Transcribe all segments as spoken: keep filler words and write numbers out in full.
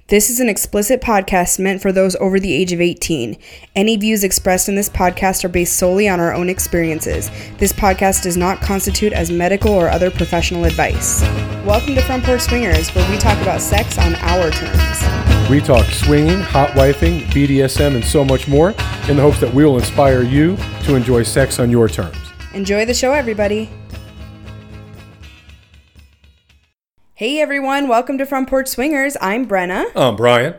This is an explicit podcast meant for those over the age of eighteen. Any views expressed in this podcast are based solely on our own experiences. This podcast does not constitute as medical or other professional advice. Welcome to Front Porch Swingers, where we talk about sex on our terms. We talk swinging, hot wifing, B D S M, and so much more in the hopes that we will inspire you to enjoy sex on your terms. Enjoy the show, everybody. Hey everyone, welcome to Front Porch Swingers. I'm Brenna. I'm Brian.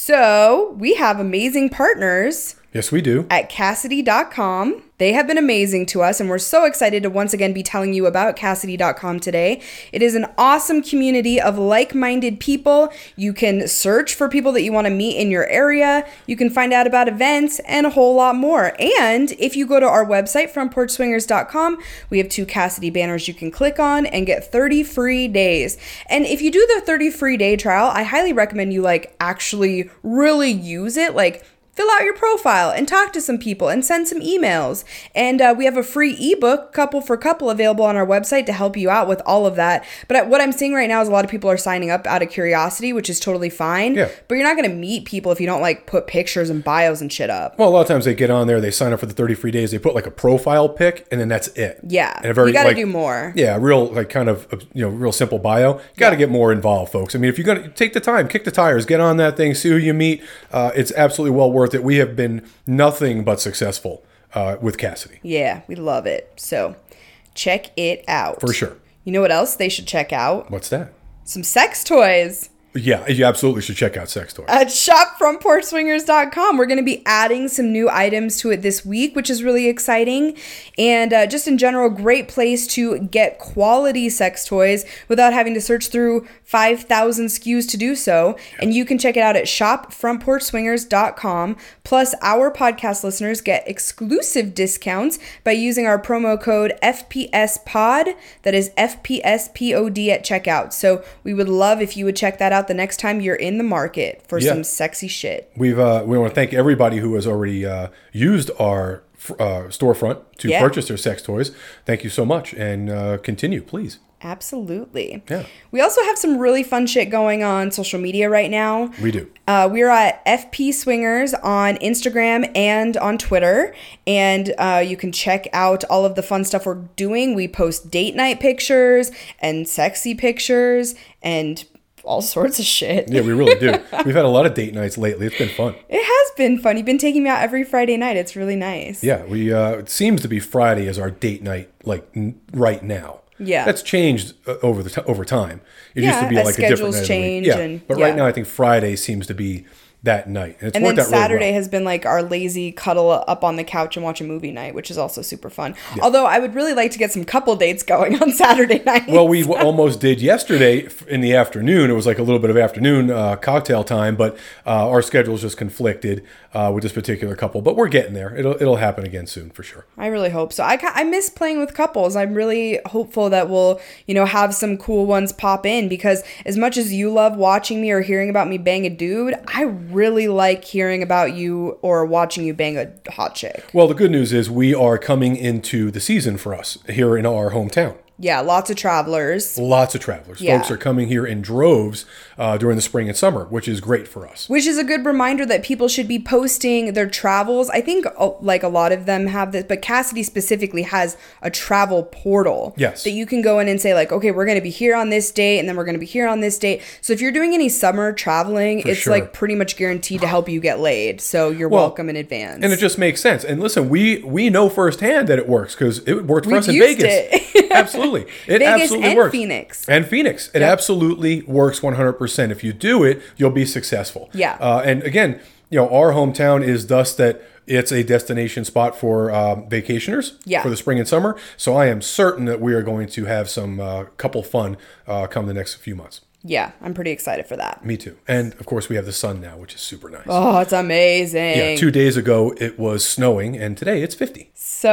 So, we have amazing partners. Yes, we do. At Kasidie dot com. They have been amazing to us, and we're so excited to once again be telling you about Kasidie dot com today. It is an awesome community of like-minded people. You can search for people that you want to meet in your area. You can find out about events and a whole lot more. And if you go to our website, front porch swingers dot com, we have two Kasidie banners you can click on and get thirty free days. And if you do the thirty free day trial, I highly recommend you like actually really use it. Like, fill out your profile and talk to some people and send some emails. And uh, we have a free ebook, couple for couple, available on our website to help you out with all of that. But what I'm seeing right now is a lot of people are signing up out of curiosity, which is totally fine. Yeah. But you're not going to meet people if you don't like put pictures and bios and shit up. Well, a lot of times they get on there, they sign up for the thirty free days, they put like a profile pic, and then that's it. Yeah. And a very, you got to like, do more. Yeah, real, like kind of, you know, real simple bio. You got to Yeah. get more involved, folks. I mean, if you're going to take the time, kick the tires, get on that thing, see who you meet. Uh, it's absolutely well worth it. We have been nothing but successful uh, with Kasidie. Yeah, we love it. So check it out. For sure. You know what else they should check out? What's that? Some sex toys. Yeah, you absolutely should check out Sex Toys. At shop front porch swingers dot com. We're going to be adding some new items to it this week, which is really exciting. And uh, just in general, great place to get quality sex toys without having to search through five thousand S K Us to do so. And you can check it out at shop front porch swingers dot com. Plus, our podcast listeners get exclusive discounts by using our promo code F P S pod. That is F P S P O D at checkout. So we would love if you would check that out the next time you're in the market for yeah. some sexy shit. We've uh, we want to thank everybody who has already uh, used our uh, storefront to yeah. purchase their sex toys. Thank you so much, and uh, continue, please. Absolutely. Yeah. We also have some really fun shit going on social media right now. We do. Uh, we're at F P Swingers on Instagram and on Twitter. And uh, you can check out all of the fun stuff we're doing. We post date night pictures and sexy pictures and all sorts of shit. Yeah, we really do. We've had a lot of date nights lately. It's been fun. It has been fun. You've been taking me out every Friday night. It's really nice. Yeah, we. Uh, it seems to be Friday as our date night, like n- right now. Yeah, that's changed uh, over the t- over time. It yeah, used to be as like a different night change of the week. Yeah, and, but yeah. right now I think Friday seems to be that night, and, it's and then worked out Saturday really well. has been like our lazy cuddle up on the couch and watch a movie night, which is also super fun. Yeah. Although I would really like to get some couple dates going on Saturday night. Well, we almost did yesterday in the afternoon. It was like a little bit of afternoon uh, cocktail time, but uh, our schedules just conflicted uh, with this particular couple. But we're getting there. It'll it'll happen again soon for sure. I really hope so. I I miss playing with couples. I'm really hopeful that we'll you know have some cool ones pop in, because as much as you love watching me or hearing about me bang a dude, I really like hearing about you or watching you bang a hot chick. Well, the good news is we are coming into the season for us here in our hometown. Yeah, lots of travelers. Lots of travelers. Yeah. Folks are coming here in droves uh, during the spring and summer, which is great for us. Which is a good reminder that people should be posting their travels. I think uh, like a lot of them have this, but Kasidie specifically has a travel portal. Yes. That you can go in and say like, okay, we're going to be here on this date, and then we're going to be here on this date. So if you're doing any summer traveling, for it's sure. like pretty much guaranteed to help you get laid. So you're well, welcome in advance. And it just makes sense. And listen, we we know firsthand that it works because it worked for We've us in used Vegas. It. Absolutely. It Vegas absolutely and works. Phoenix. And Phoenix. It Yep. absolutely works one hundred percent. If you do it, you'll be successful. Yeah. Uh, and again, you know, our hometown is thus that it's a destination spot for um, vacationers yeah. for the spring and summer. So I am certain that we are going to have some uh, couple fun uh, come the next few months. Yeah, I'm pretty excited for that. Me too. And of course, we have the sun now, which is super nice. Oh, it's amazing. Yeah, two days ago it was snowing, and today it's fifty.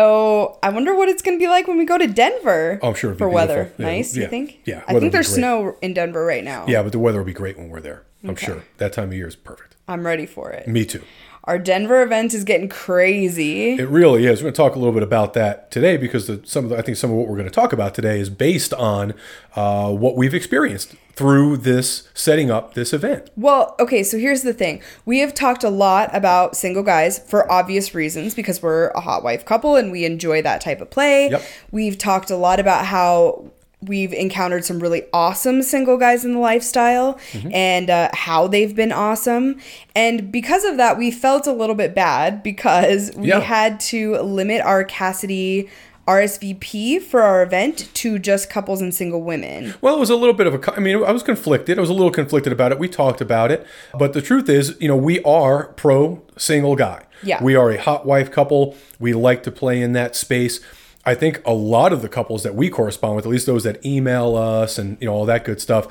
So I wonder what it's going to be like when we go to Denver. Oh, I'm sure it'd be for beautiful. weather. Yeah, Nice, yeah, you think? yeah, I weather think would be there's great. snow in Denver right now. Yeah, but the weather will be great when we're there. I'm Okay. sure. That time of year is perfect. I'm ready for it. Me too. Our Denver event is getting crazy. It really is. We're going to talk a little bit about that today because the, some of the, I think some of what we're going to talk about today is based on uh, what we've experienced through this setting up this event. Well, okay, so here's the thing. We have talked a lot about single guys for obvious reasons because we're a hot wife couple and we enjoy that type of play. Yep. We've talked a lot about how we've encountered some really awesome single guys in the lifestyle mm-hmm. and uh, how they've been awesome. And because of that, we felt a little bit bad because we yeah. had to limit our Kasidie R S V P for our event to just couples and single women. Well, it was a little bit of a, I mean, I was conflicted. I was a little conflicted about it. We talked about it. But the truth is, you know, we are pro single guy. Yeah. We are a hot wife couple. We like to play in that space. I think a lot of the couples that we correspond with, at least those that email us and, you know, all that good stuff,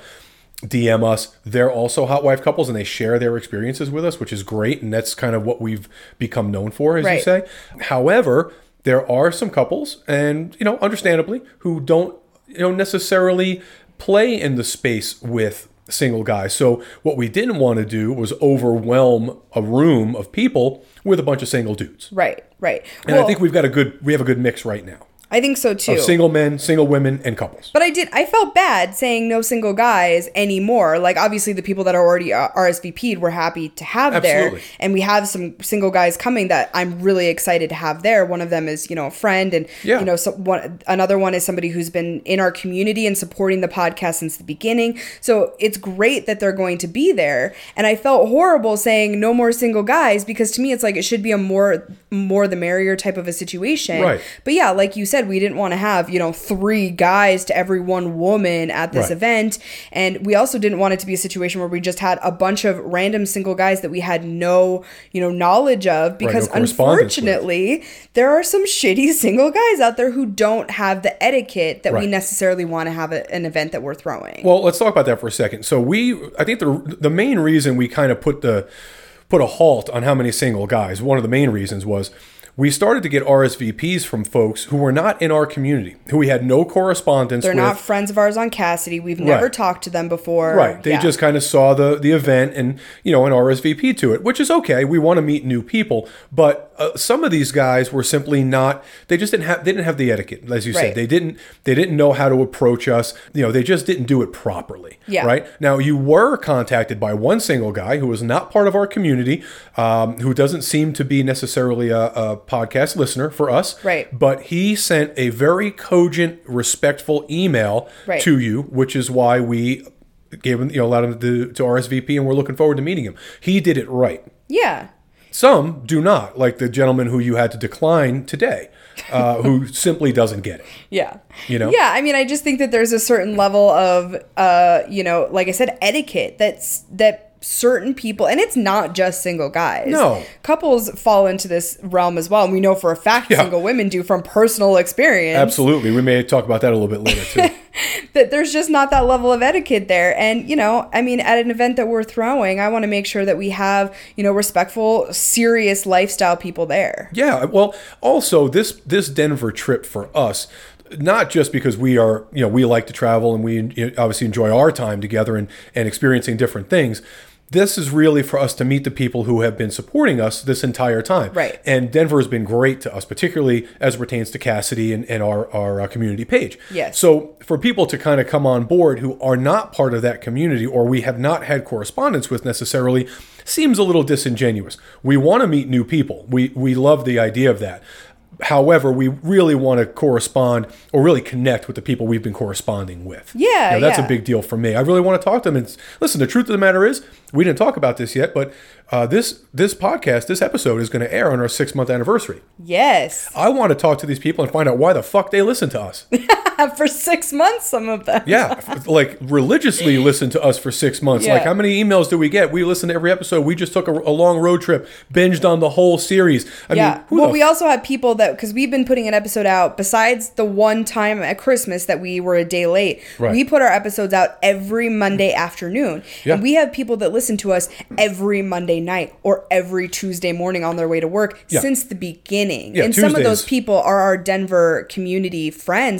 D M us, they're also hot wife couples and they share their experiences with us, which is great. And that's kind of what we've become known for, as right. you say. However, there are some couples and, you know, understandably, who don't, you know, necessarily play in the space with single guys. So what we didn't want to do was overwhelm a room of people with a bunch of single dudes. Right, right. And well, I think we've got a good, we have a good mix right now. I think so too. Of single men, single women, and couples. But I did, I felt bad saying no single guys anymore. Like obviously the people that are already R S V P'd we're happy to have Absolutely. there. And we have some single guys coming that I'm really excited to have there. One of them is, you know, a friend and, yeah. you know, so one, another one is somebody who's been in our community and supporting the podcast since the beginning. So it's great that they're going to be there. And I felt horrible saying no more single guys because to me it's like it should be a more, more the merrier type of a situation. Right. But yeah, like you said, we didn't want to have, you know, three guys to every one woman at this right. event. And we also didn't want it to be a situation where we just had a bunch of random single guys that we had no, you know, knowledge of because right, no unfortunately there are some shitty single guys out there who don't have the etiquette that right. we necessarily want to have a, an event that we're throwing. Well, let's talk about that for a second. So we, I think the the main reason we kind of put the put a halt on how many single guys, one of the main reasons was we started to get R S V Ps from folks who were not in our community, who we had no correspondence They're with. They're not friends of ours on Kasidie. We've never right. talked to them before. Right. They yeah. just kind of saw the, the event and, you know, an R S V P to it, which is okay. We want to meet new people. But uh, some of these guys were simply not, they just didn't have, they didn't have the etiquette, as you right. said. They didn't, they didn't know how to approach us. You know, they just didn't do it properly. Yeah. Right. Now, you were contacted by one single guy who was not part of our community, um, who doesn't seem to be necessarily a, a podcast listener for us. Right. But he sent a very cogent, respectful email right. to you, which is why we gave him, you know, allowed him to, to R S V P and we're looking forward to meeting him. He did it right. Yeah. Some do not, like the gentleman who you had to decline today, uh, who simply doesn't get it. Yeah. You know? Yeah. I mean, I just think that there's a certain level of, uh, you know, like I said, etiquette that's, that certain people, and it's not just single guys. No. Couples fall into this realm as well. And we know for a fact yeah. single women do from personal experience. Absolutely. We may talk about that a little bit later too. That there's just not that level of etiquette there. And, you know, I mean, at an event that we're throwing, I want to make sure that we have, you know, respectful, serious lifestyle people there. Yeah. Well, also this, this Denver trip for us, not just because we are, you know, we like to travel and we obviously enjoy our time together and, and experiencing different things. This is really for us to meet the people who have been supporting us this entire time. Right. And Denver has been great to us, particularly as it pertains to Kasidie and, and our, our uh, community page. Yes. So for people to kind of come on board who are not part of that community or we have not had correspondence with necessarily seems a little disingenuous. We want to meet new people. We, we love the idea of that. However, we really want to correspond or really connect with the people we've been corresponding with. Yeah, you know, that's yeah. a big deal for me. I really want to talk to them. And listen, the truth of the matter is, we didn't talk about this yet, but uh, this this podcast, this episode is going to air on our six month anniversary. Yes. I want to talk to these people and find out why the fuck they listen to us. For six months, some of them. Yeah, like religiously listen to us for six months. Yeah. Like how many emails do we get? We listen to every episode. We just took a, a long road trip, binged on the whole series. I yeah. mean, who well, the we also have people that, because we've been putting an episode out, besides the one time at Christmas that we were a day late, right. we put our episodes out every Monday afternoon. Yeah. And we have people that listen to us every Monday night or every Tuesday morning on their way to work yeah. since the beginning. Yeah, and Tuesdays. some of those people are our Denver community friends that For we're sure. going to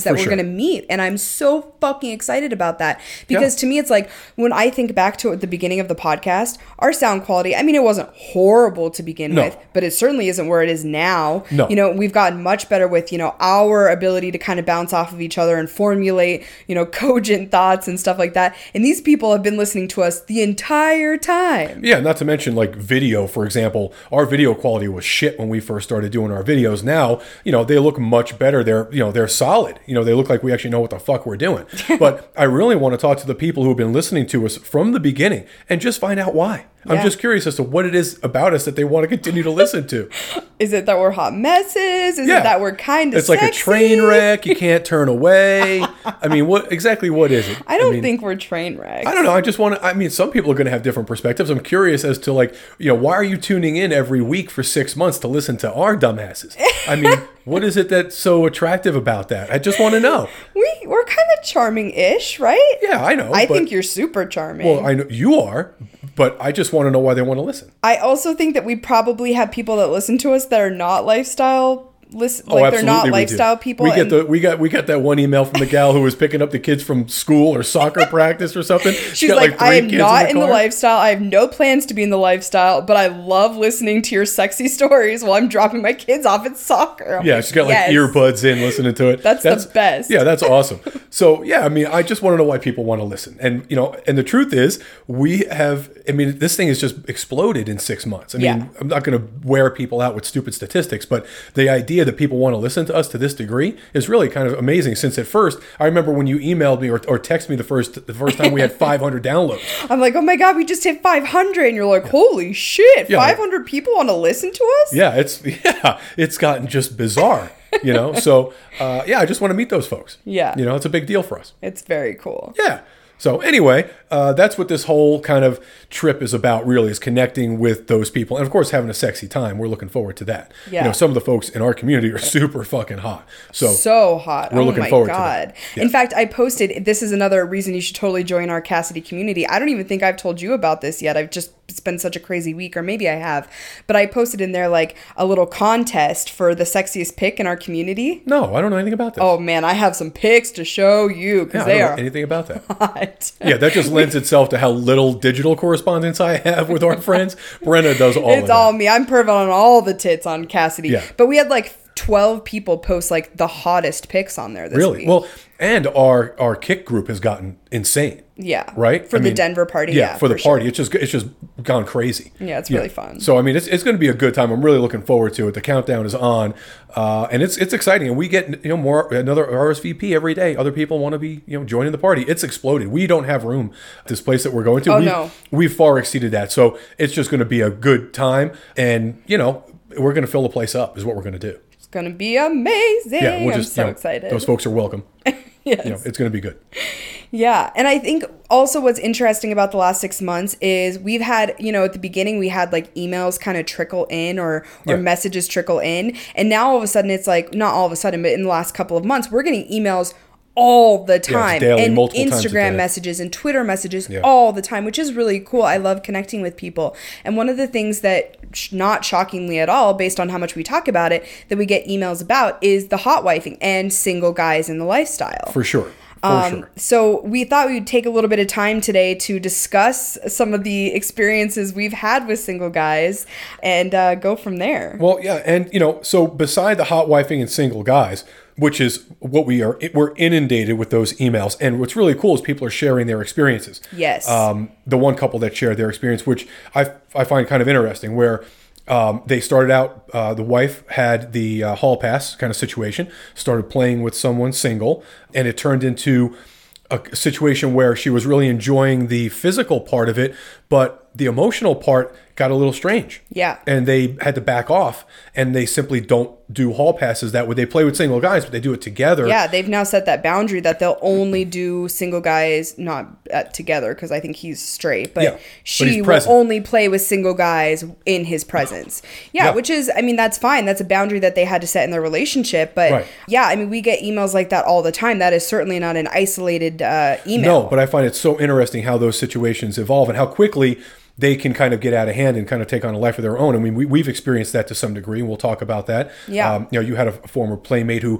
meet. And I'm so fucking excited about that because yeah. to me, it's like when I think back to at the beginning of the podcast, our sound quality, I mean, it wasn't horrible to begin no. with, but it certainly isn't where it is now. No. You know, we've gotten much better with, you know, our ability to kind of bounce off of each other and formulate, you know, cogent thoughts and stuff like that. And these people have been listening to us the entire time. Yeah, not to mention like video, for example. Our video quality was shit when we first started doing our videos. Now, you know, they look much better. They're, you know, they're solid. You know, they look like we actually know what the fuck we're doing. But I really want to talk to the people who have been listening to us from the beginning and just find out why. Yeah. I'm just curious as to what it is about us that they want to continue to listen to. Is it that we're hot messes? Is yeah. it that we're kind of It's like sexy? A train wreck. You can't turn away. I mean, what exactly what is it? I don't I mean, think we're train wrecks. I don't know. I just want to, I mean, some people are going to have different perspectives. I'm curious as to like, you know, why are you tuning in every week for six months to listen to our dumbasses? I mean, what is it that's so attractive about that? I just want to know. We, we're kind of charming-ish, right? Yeah, I know. I think you're super charming. Well, I know you are, but I just want to know why they want to listen. I also think that we probably have people that listen to us that are not lifestyle listen, oh, like they're not lifestyle people. We get the we got we got that one email from the gal who was picking up the kids from school or soccer practice or something. She's she got like, like I am not in the, in the lifestyle. I have no plans to be in the lifestyle, but I love listening to your sexy stories while I'm dropping my kids off at soccer. I'm yeah, like, she's got yes. like earbuds in listening to it. That's, that's the best. Yeah, that's awesome. So yeah, I mean, I just want to know why people want to listen, and you know, and the truth is, we have. I mean, this thing has just exploded in six months. I mean, yeah. I'm not going to wear people out with stupid statistics, but the idea that people want to listen to us to this degree is really kind of amazing. Since at first, I remember when you emailed me or, or texted me the first the first time we had five hundred downloads. I'm like, oh my God, we just hit five hundred. And you're like, holy shit, yeah, five hundred people want to listen to us? Yeah, it's yeah, it's gotten just bizarre. You know, so uh, yeah, I just want to meet those folks. Yeah. You know, it's a big deal for us. It's very cool. Yeah. So anyway, uh, that's what this whole kind of trip is about, really, is connecting with those people. And, of course, having a sexy time. We're looking forward to that. Yeah. You know, some of the folks in our community are super fucking hot. So, so hot. We're oh looking my forward God. to that. Yeah. In fact, I posted, this is another reason you should totally join our Cassidy community. I don't even think I've told you about this yet. I've just it's been such a crazy week, or maybe I have. But I posted in there like a little contest for the sexiest pic in our community. No, I don't know anything about this. Oh, man, I have some pics to show you because yeah, they I don't are know anything about that. Hot. Yeah, that just lends itself to how little digital correspondence I have with our friends. Brenna does all it's of that. all me. I'm perving on all the tits on Cassidy. Yeah. But we had like twelve people post like the hottest pics on there this really? week. Well, and our our kick group has gotten insane. Yeah. Right? For I the mean, Denver party. Yeah, yeah for the for party. Sure. It's just it's just gone crazy. Yeah, it's really yeah. fun. So I mean, it's it's going to be a good time. I'm really looking forward to it. The countdown is on, uh, and it's it's exciting. And we get you know more another R S V P every day. Other people want to be you know joining the party. It's exploded. We don't have room at this place that we're going to. Oh we've, no, we've far exceeded that. So it's just going to be a good time, and you know we're going to fill the place up. Is what we're going to do. It's going to be amazing. Yeah, we'll just, I'm so you know, excited. Those folks are welcome. Yes. You know, it's going to be good. Yeah. And I think also what's interesting about the last six months is we've had, you know, at the beginning we had like emails kind of trickle in or, or yeah. messages trickle in. And now all of a sudden it's like, not all of a sudden, but in the last couple of months, we're getting emails all the time, yeah, daily, and Instagram messages and Twitter messages yeah. all the time, which is really cool. I love connecting with people. And one of the things that, not shockingly at all, based on how much we talk about it, that we get emails about is the hot wifing and single guys in the lifestyle. For sure. For um, sure. So we thought we would take a little bit of time today to discuss some of the experiences we've had with single guys and uh, go from there. Well, yeah. And, you know, so beside the hot wifing and single guys, which is what we are, we're inundated with those emails. And what's really cool is people are sharing their experiences. Yes. Um, the one couple that shared their experience, which I, I find kind of interesting, where um, they started out, uh, the wife had the uh, hall pass kind of situation, started playing with someone single, and it turned into a situation where she was really enjoying the physical part of it, but the emotional part got a little strange. Yeah. And they had to back off, and they simply don't do hall passes that way. They play with single guys, but they do it together. Yeah, they've now set that boundary that they'll only do single guys, not uh, together, because I think he's straight, but yeah, she but will only play with single guys in his presence. Yeah, yeah, which is, I mean, that's fine. That's a boundary that they had to set in their relationship. But right. yeah, I mean, we get emails like that all the time. That is certainly not an isolated uh, email. No, but I find it so interesting how those situations evolve and how quickly they can kind of get out of hand and kind of take on a life of their own. I mean, we, we've experienced that to some degree, and we'll talk about that. Yeah. Um, you know, you had a, a former playmate who,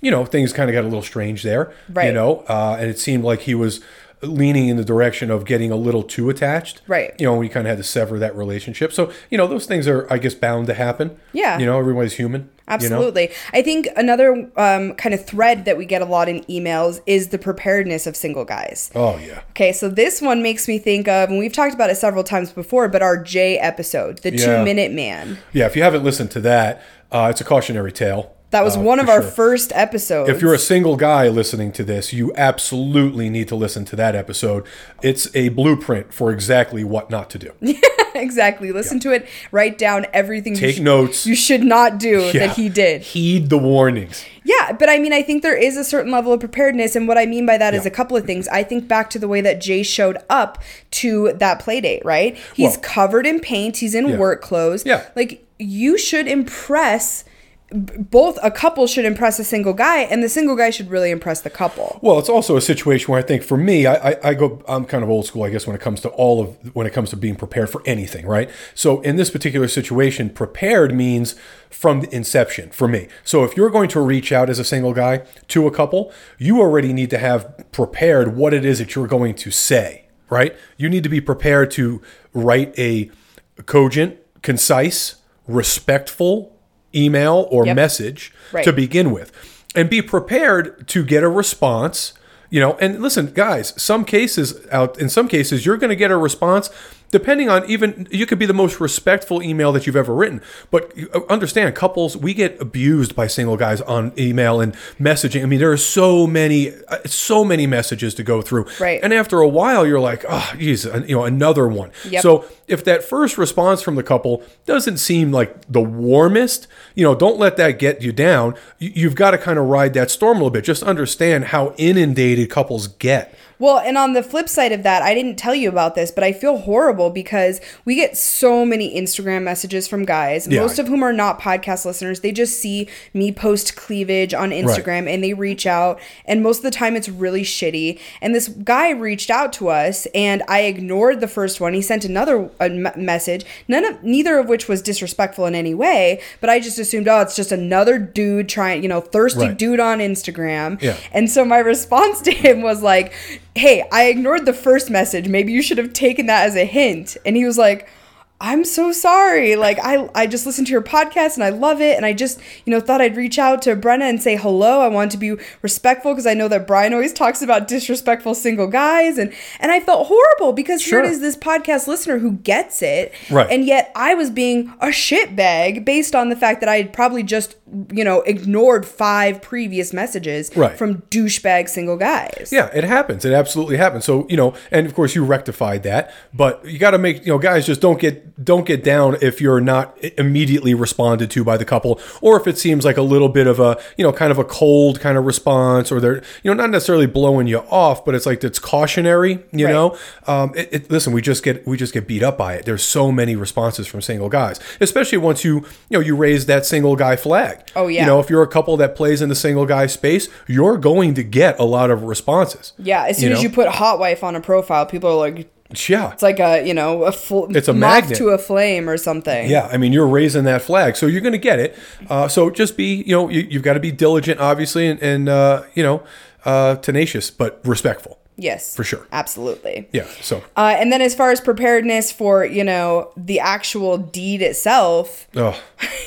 you know, things kind of got a little strange there, Right. you know, uh, and it seemed like he was leaning in the direction of getting a little too attached. Right. You know, we kind of had to sever that relationship. So, you know, those things are, I guess, bound to happen. Yeah. You know, everybody's human. Absolutely. You know? I think another um, kind of thread that we get a lot in emails is the preparedness of single guys. Oh, yeah. Okay, so this one makes me think of, and we've talked about it several times before, but our Jay episode, the Yeah. two minute man. Yeah, if you haven't listened to that, uh, it's a cautionary tale. That was uh, one of for our sure. first episodes. If you're a single guy listening to this, you absolutely need to listen to that episode. It's a blueprint for exactly what not to do. Exactly. Listen to it. Write down everything Take you, sh- notes. you should not do Yeah. that he did. Heed the warnings. Yeah, but I mean, I think there is a certain level of preparedness, and what I mean by that is Yeah. a couple of things. I think back to the way that Jay showed up to that play date, right? He's Well- covered in paint. He's in Yeah. work clothes. Yeah. Like, you should impress... Both a couple should impress a single guy, and the single guy should really impress the couple. Well, it's also a situation where I think for me, I, I, I go, I'm kind of old school, I guess, when it comes to all of, when it comes to being prepared for anything, right? So in this particular situation, prepared means from the inception for me. So if you're going to reach out as a single guy to a couple, you already need to have prepared what it is that you're going to say, right? You need to be prepared to write a cogent, concise, respectful email or Yep. message Right. to begin with, and be prepared to get a response. You know, and listen, guys, some cases out in some cases you're going to get a response depending on, even you could be the most respectful email that you've ever written, but understand, couples, we get abused by single guys on email and messaging. I mean, there are so many so many messages to go through, Right. and after a while you're like, oh geez, you know, another one. Yep. So if that first response from the couple doesn't seem like the warmest, you know, don't let that get you down. You- You've got to kind of ride that storm a little bit. Just understand how inundated couples get. Well, and on the flip side of that, I didn't tell you about this, but I feel horrible because we get so many Instagram messages from guys, Yeah. most of whom are not podcast listeners. They just see me post cleavage on Instagram and they reach out, and most of the time it's really shitty. And this guy reached out to us, and I ignored the first one. He sent another a m- message, none of neither of which was disrespectful in any way, but I just assumed, oh, it's just another dude trying, you know, thirsty Right. dude on Instagram. Yeah. And so my response to him was like, hey, I ignored the first message. Maybe you should have taken that as a hint. And he was like, I'm so sorry. Like, I I just listened to your podcast and I love it. And I just, you know, thought I'd reach out to Brenna and say hello. I want to be respectful because I know that Brian always talks about disrespectful single guys. And, and I felt horrible because Sure. here it is, this podcast listener who gets it. Right. And yet I was being a shitbag based on the fact that I had probably just, you know, ignored five previous messages Right. from douchebag single guys. Yeah, it happens. It absolutely happens. So, you know, and of course you rectified that, but you got to make, you know, guys, just don't get don't get down if you're not immediately responded to by the couple, or if it seems like a little bit of a, you know, kind of a cold kind of response, or they're, you know, not necessarily blowing you off, but it's like it's cautionary, you Right. know. Um, it, it, listen, we just get we just get beat up by it. There's so many responses from single guys, especially once you, you know, you raise that single guy flag. Oh, yeah. You know, if you're a couple that plays in the single guy space, you're going to get a lot of responses. Yeah, as soon You as know? you put hot wife on a profile, people are like, Yeah. it's like a, you know, a fl- It's a moth magnet. to a flame or something. Yeah, I mean, you're raising that flag, so you're going to get it. Uh, so just be, you know, you, you've got to be diligent, obviously, and, and uh, you know, uh, tenacious, but respectful. Yes. For sure. Absolutely. Yeah, so. Uh, and then as far as preparedness for, you know, the actual deed itself, Oh.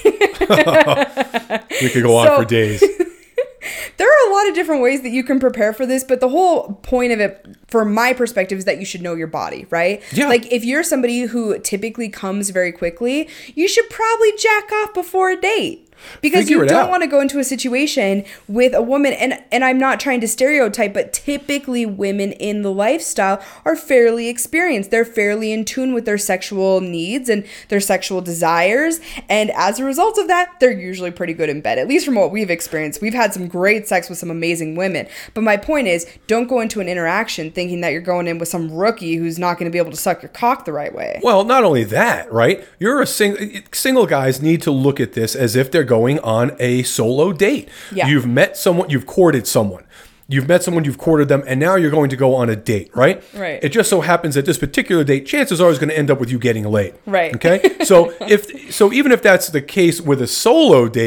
We could go on So- for days. there are a lot of different ways that you can prepare for this, but the whole point of it, from my perspective, is that you should know your body, right? Yeah. Like, if you're somebody who typically comes very quickly, you should probably jack off before a date. Because Figure you it don't out. want to go into a situation with a woman, and and I'm not trying to stereotype, but typically women in the lifestyle are fairly experienced. They're fairly in tune with their sexual needs and their sexual desires, and as a result of that, they're usually pretty good in bed. At least from what we've experienced, we've had some great sex with some amazing women. But my point is, don't go into an interaction thinking that you're going in with some rookie who's not going to be able to suck your cock the right way. Well, not only that, right? You're a sing- single guys need to look at this as if they're going on a solo date. Yeah. You've met someone, you've courted someone. You've met someone, you've courted them, and now you're going to go on a date, right? Right. It just so happens that this particular date, chances are, is going to end up with you getting laid. Right. Okay. So if so, even if that's the case with a solo date,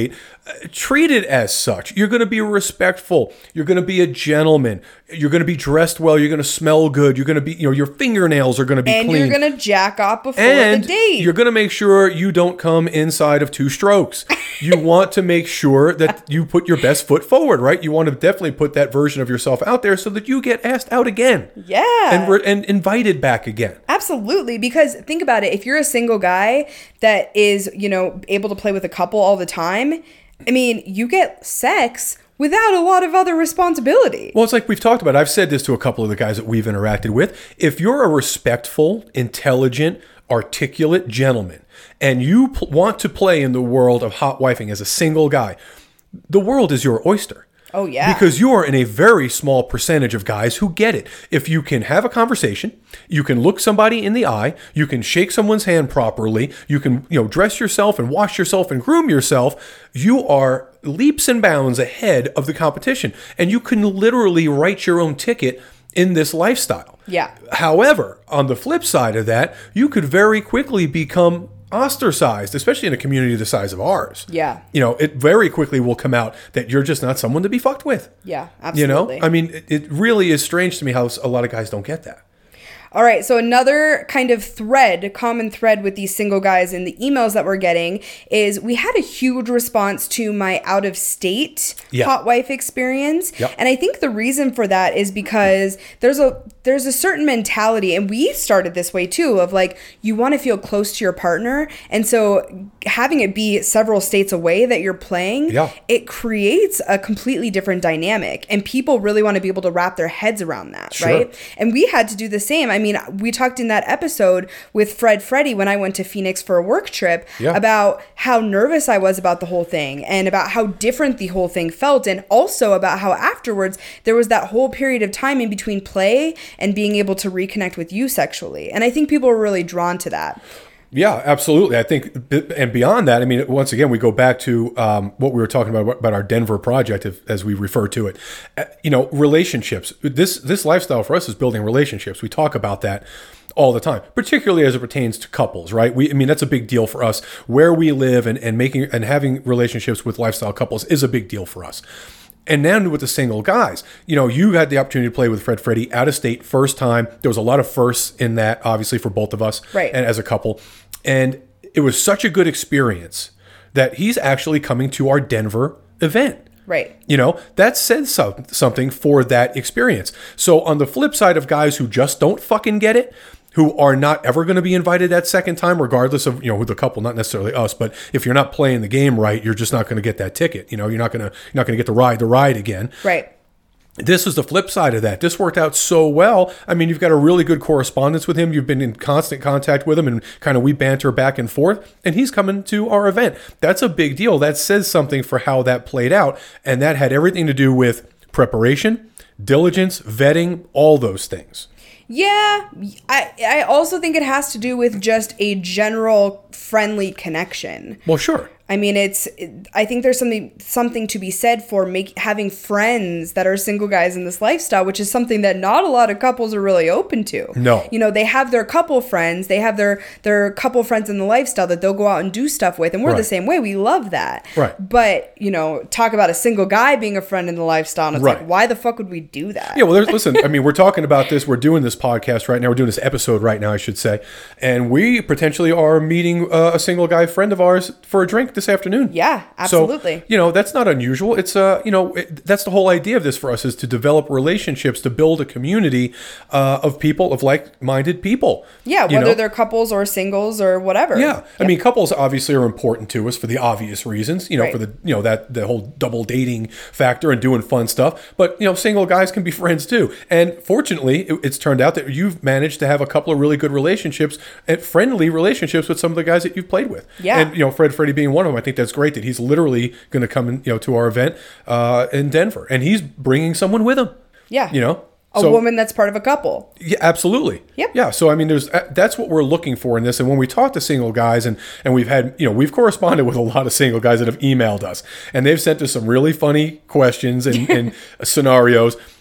treat it as such. You're going to be respectful. You're going to be a gentleman. You're going to be dressed well. You're going to smell good. You're going to be, you know, your fingernails are going to be and clean. And you're going to jack off before and the date. You're going to make sure you don't come inside of two strokes. You want to make sure that you put your best foot forward, right? You want to definitely put that version of yourself out there so that you get asked out again. Yeah. And, re- and invited back again. Absolutely. Because think about it. If you're a single guy that is, you know, able to play with a couple all the time, I mean, you get sex without a lot of other responsibility. Well, it's like we've talked about. I've said this to a couple of the guys that we've interacted with. If you're a respectful, intelligent, articulate gentleman, and you pl- want to play in the world of hot wifing as a single guy, the world is your oyster. Oh, yeah. Because you are in a very small percentage of guys who get it. If you can have a conversation, you can look somebody in the eye, you can shake someone's hand properly, you can, you know, dress yourself and wash yourself and groom yourself, you are leaps and bounds ahead of the competition. And you can literally write your own ticket in this lifestyle. Yeah. However, on the flip side of that, you could very quickly become ostracized, especially in a community the size of ours. Yeah. You know, it very quickly will come out that you're just not someone to be fucked with. Yeah, absolutely. You know, I mean, it, it really is strange to me how a lot of guys don't get that. All right, so another kind of thread, common thread with these single guys in the emails that we're getting is we had a huge response to my out-of-state yeah. hot wife experience. Yep. And I think the reason for that is because there's a there's a certain mentality, and we started this way too, of like, you want to feel close to your partner. And so having it be several states away that you're playing, yeah. it creates a completely different dynamic. And people really want to be able to wrap their heads around that, sure. right? And we had to do the same. I mean, we talked in that episode with Fred Freddy when I went to Phoenix for a work trip yeah. about how nervous I was about the whole thing and about how different the whole thing felt, and also about how afterwards there was that whole period of time in between play and being able to reconnect with you sexually. And I think people were really drawn to that. Yeah, absolutely. I think, and beyond that, I mean, once again, we go back to um, what we were talking about about our Denver project, if, as we refer to it. Uh, you know, relationships. This this lifestyle for us is building relationships. We talk about that all the time, particularly as it pertains to couples, right? We, I mean, that's a big deal for us. Where we live and, and making and having relationships with lifestyle couples is a big deal for us. And now with the single guys, you know, you had the opportunity to play with Fred Freddy out of state, first time. There was a lot of firsts in that, obviously, for both of us, right, and as a couple. And it was such a good experience that he's actually coming to our Denver event. Right. You know, that says so, something for that experience. So on the flip side of guys who just don't fucking get it, who are not ever going to be invited that second time, regardless of, you know, who the couple, not necessarily us, but if you're not playing the game right, you're just not going to get that ticket. You know, you're not going to, you're not going to get to ride the ride again. Right. This is the flip side of that. This worked out so well. I mean, you've got a really good correspondence with him. You've been in constant contact with him, and kind of we banter back and forth, and he's coming to our event. That's a big deal. That says something for how that played out. And that had everything to do with preparation, diligence, vetting, all those things. Yeah, I I also think it has to do with just a general friendly connection. Well, sure. I mean, it's. I think there's something something to be said for make, having friends that are single guys in this lifestyle, which is something that not a lot of couples are really open to. No. You know, they have their couple friends, they have their their couple friends in the lifestyle that they'll go out and do stuff with, and we're Right. the same way. We love that. Right. But you know, talk about a single guy being a friend in the lifestyle, and it's Right. like, why the fuck would we do that? Yeah, well, there's, listen, I mean, we're talking about this. We're doing this podcast right now. We're doing this episode right now, I should say. And we potentially are meeting uh, a single guy friend of ours for a drink this afternoon. Yeah, absolutely. So, you know, that's not unusual. It's, uh, you know, it, that's the whole idea of this for us, is to develop relationships, to build a community uh, of people, of like-minded people. Yeah, you whether know? they're couples or singles or whatever. Yeah. Yep. I mean, couples obviously are important to us for the obvious reasons, you know, Right. for the, you know, that the whole double dating factor and doing fun stuff. But, you know, single guys can be friends too. And fortunately, it, it's turned out that you've managed to have a couple of really good relationships and friendly relationships with some of the guys that you've played with. Yeah. And, you know, Fred Freddy being one of them. I think that's great that he's literally going to come in, you know, to our event uh, in Denver, and he's bringing someone with him. Yeah. You know? A So- woman that's part of a couple. Yeah, absolutely. Yep. Yeah. So I mean, there's that's what we're looking for in this. And when we talk to single guys, and and we've had, you know, we've corresponded with a lot of single guys that have emailed us, and they've sent us some really funny questions and, and scenarios.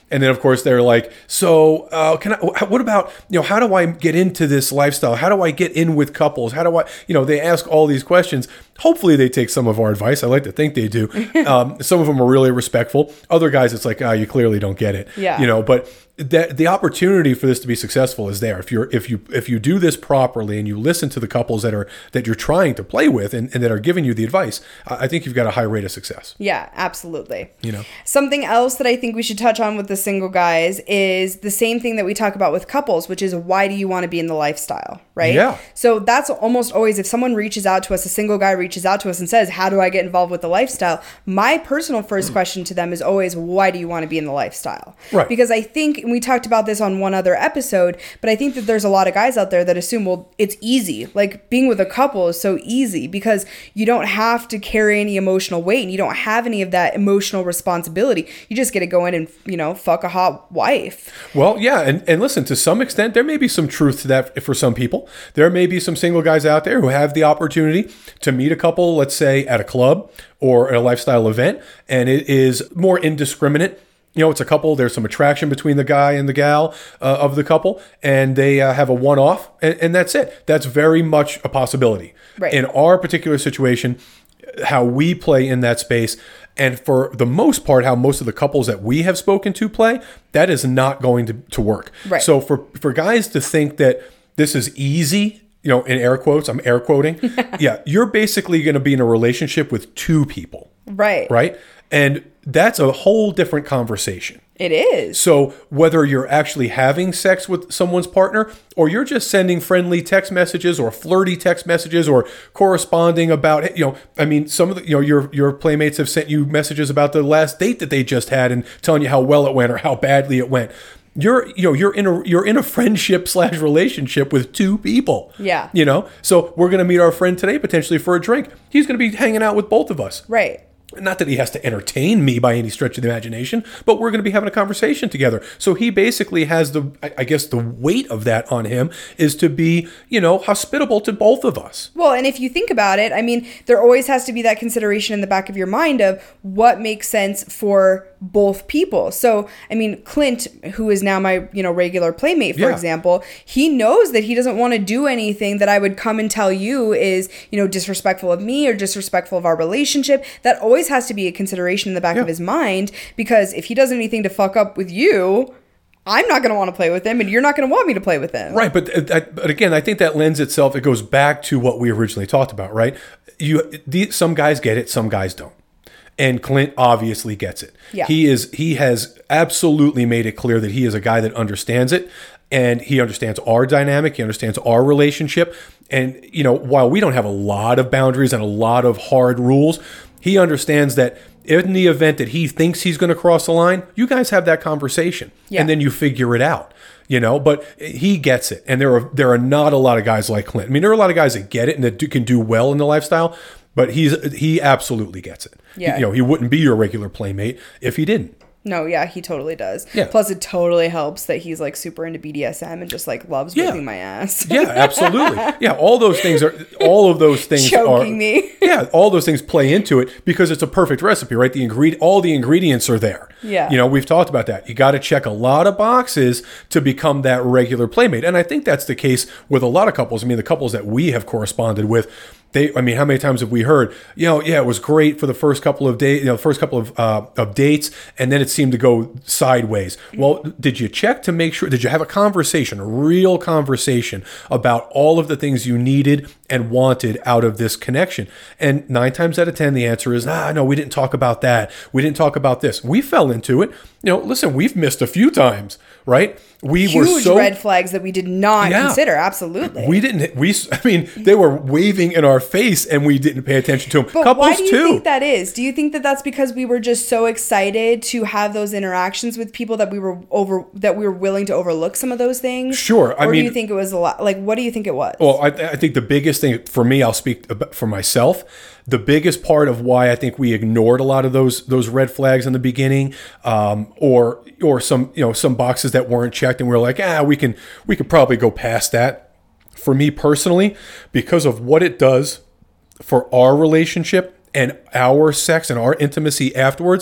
And then, of course, they're like, so uh, can I, what about, you know, how do I get into this lifestyle? How do I get in with couples? How do I, you know, they ask all these questions. Hopefully they take some of our advice. I like to think they do. Um, some of them are really respectful. Other guys, it's like, ah, oh, you clearly don't get it. Yeah. You know, but that the opportunity for this to be successful is there. If you're if you if you do this properly and you listen to the couples that are that you're trying to play with and, and that are giving you the advice, I think you've got a high rate of success. Yeah, absolutely. You know, something else that I think we should touch on with the single guys is the same thing that we talk about with couples, which is why do you want to be in the lifestyle, right? Yeah. So that's almost always if someone reaches out to us, a single guy reaches out to us and says, how do I get involved with the lifestyle? My personal first question to them is always, why do you want to be in the lifestyle? Right. Because I think, and we talked about this on one other episode, but I think that there's a lot of guys out there that assume, well, it's easy. Like being with a couple is so easy because you don't have to carry any emotional weight and you don't have any of that emotional responsibility. You just get to go in and, you know, fuck a hot wife. Well, yeah. And, and listen, to some extent, there may be some truth to that for some people. There may be some single guys out there who have the opportunity to meet a couple, let's say at a club or at a lifestyle event, and it is more indiscriminate. You know, it's a couple, there's some attraction between the guy and the gal uh, of the couple, and they uh, have a one-off, and, and that's it. That's very much a possibility. Right. In our particular situation, how we play in that space, and for the most part, how most of the couples that we have spoken to play, that is not going to, to work. Right. So for, for guys to think that this is easy, you know, in air quotes, I'm air quoting. Yeah, you're basically going to be in a relationship with two people. Right. Right. And that's a whole different conversation. It is. So whether you're actually having sex with someone's partner or you're just sending friendly text messages or flirty text messages or corresponding about, you know, I mean, some of the, you know, your, your playmates have sent you messages about the last date that they just had and telling you how well it went or how badly it went. You're, you know, you're in a, you're in a friendship slash relationship with two people. Yeah. You know, so we're going to meet our friend today, potentially for a drink. He's going to be hanging out with both of us. Right. Not that he has to entertain me by any stretch of the imagination, but we're going to be having a conversation together. So he basically has the, I guess the weight of that on him is to be, you know, hospitable to both of us. Well, and if you think about it, I mean, there always has to be that consideration in the back of your mind of what makes sense for both people. So, I mean, Clint, who is now my, you know, regular playmate, for Yeah. example, he knows that he doesn't want to do anything that I would come and tell you is, you know, disrespectful of me or disrespectful of our relationship. That always has to be a consideration in the back Yeah. of his mind, because if he does anything to fuck up with you, I'm not going to want to play with him and you're not going to want me to play with him. Right. But, uh, but again, I think that lends itself, it goes back to what we originally talked about, right? You, the, some guys get it, some guys don't. And Clint obviously gets it. Yeah. He is, he has absolutely made it clear that he is a guy that understands it, and he understands our dynamic. He understands our relationship. And, you know, while we don't have a lot of boundaries and a lot of hard rules, he understands that in the event that he thinks he's going to cross the line, you guys have that conversation, Yeah. and then you figure it out. You know, but he gets it, and there are there are not a lot of guys like Clint. I mean, there are a lot of guys that get it and that do, can do well in the lifestyle, but he's he absolutely gets it. Yeah. You know, he wouldn't be your regular playmate if he didn't. No, yeah, he totally does. Yeah. Plus, it totally helps that he's like super into B D S M and just like loves Yeah. whipping my ass. Yeah, absolutely. Yeah, all those things are all of those things Choking are me. Yeah, all those things play into it because it's a perfect recipe, right? The ingredient, all the ingredients are there. Yeah. You know, we've talked about that. You got to check a lot of boxes to become that regular playmate, and I think that's the case with a lot of couples. I mean, the couples that we have corresponded with. They, I mean, how many times have we heard, you know, yeah, it was great for the first couple of days, you know, the first couple of uh, of dates, and then it seemed to go sideways. Well, did you check to make sure, did you have a conversation, a real conversation about all of the things you needed and wanted out of this connection? And nine times out of ten, the answer is, ah, no, we didn't talk about that. We didn't talk about this. We fell into it. You know, listen, we've missed a few times, right? We Huge were so red flags that we did not Yeah. consider. Absolutely. we didn't. We. I mean, they were waving in our face, and we didn't pay attention to them. But Couples why do you too. think that is? Do you think that that's because we were just so excited to have those interactions with people that we were over that we were willing to overlook some of those things? Sure. I or do mean- you think it was a lot? Like, what do you think it was? Well, I, I think the biggest thing for me, I'll speak about for myself. The biggest part of why I think we ignored a lot of those those red flags in the beginning, um, or or some you know some boxes that weren't checked, and we we're like, ah, we can we could probably go past that. For me personally, because of what it does for our relationship and our sex and our intimacy afterwards,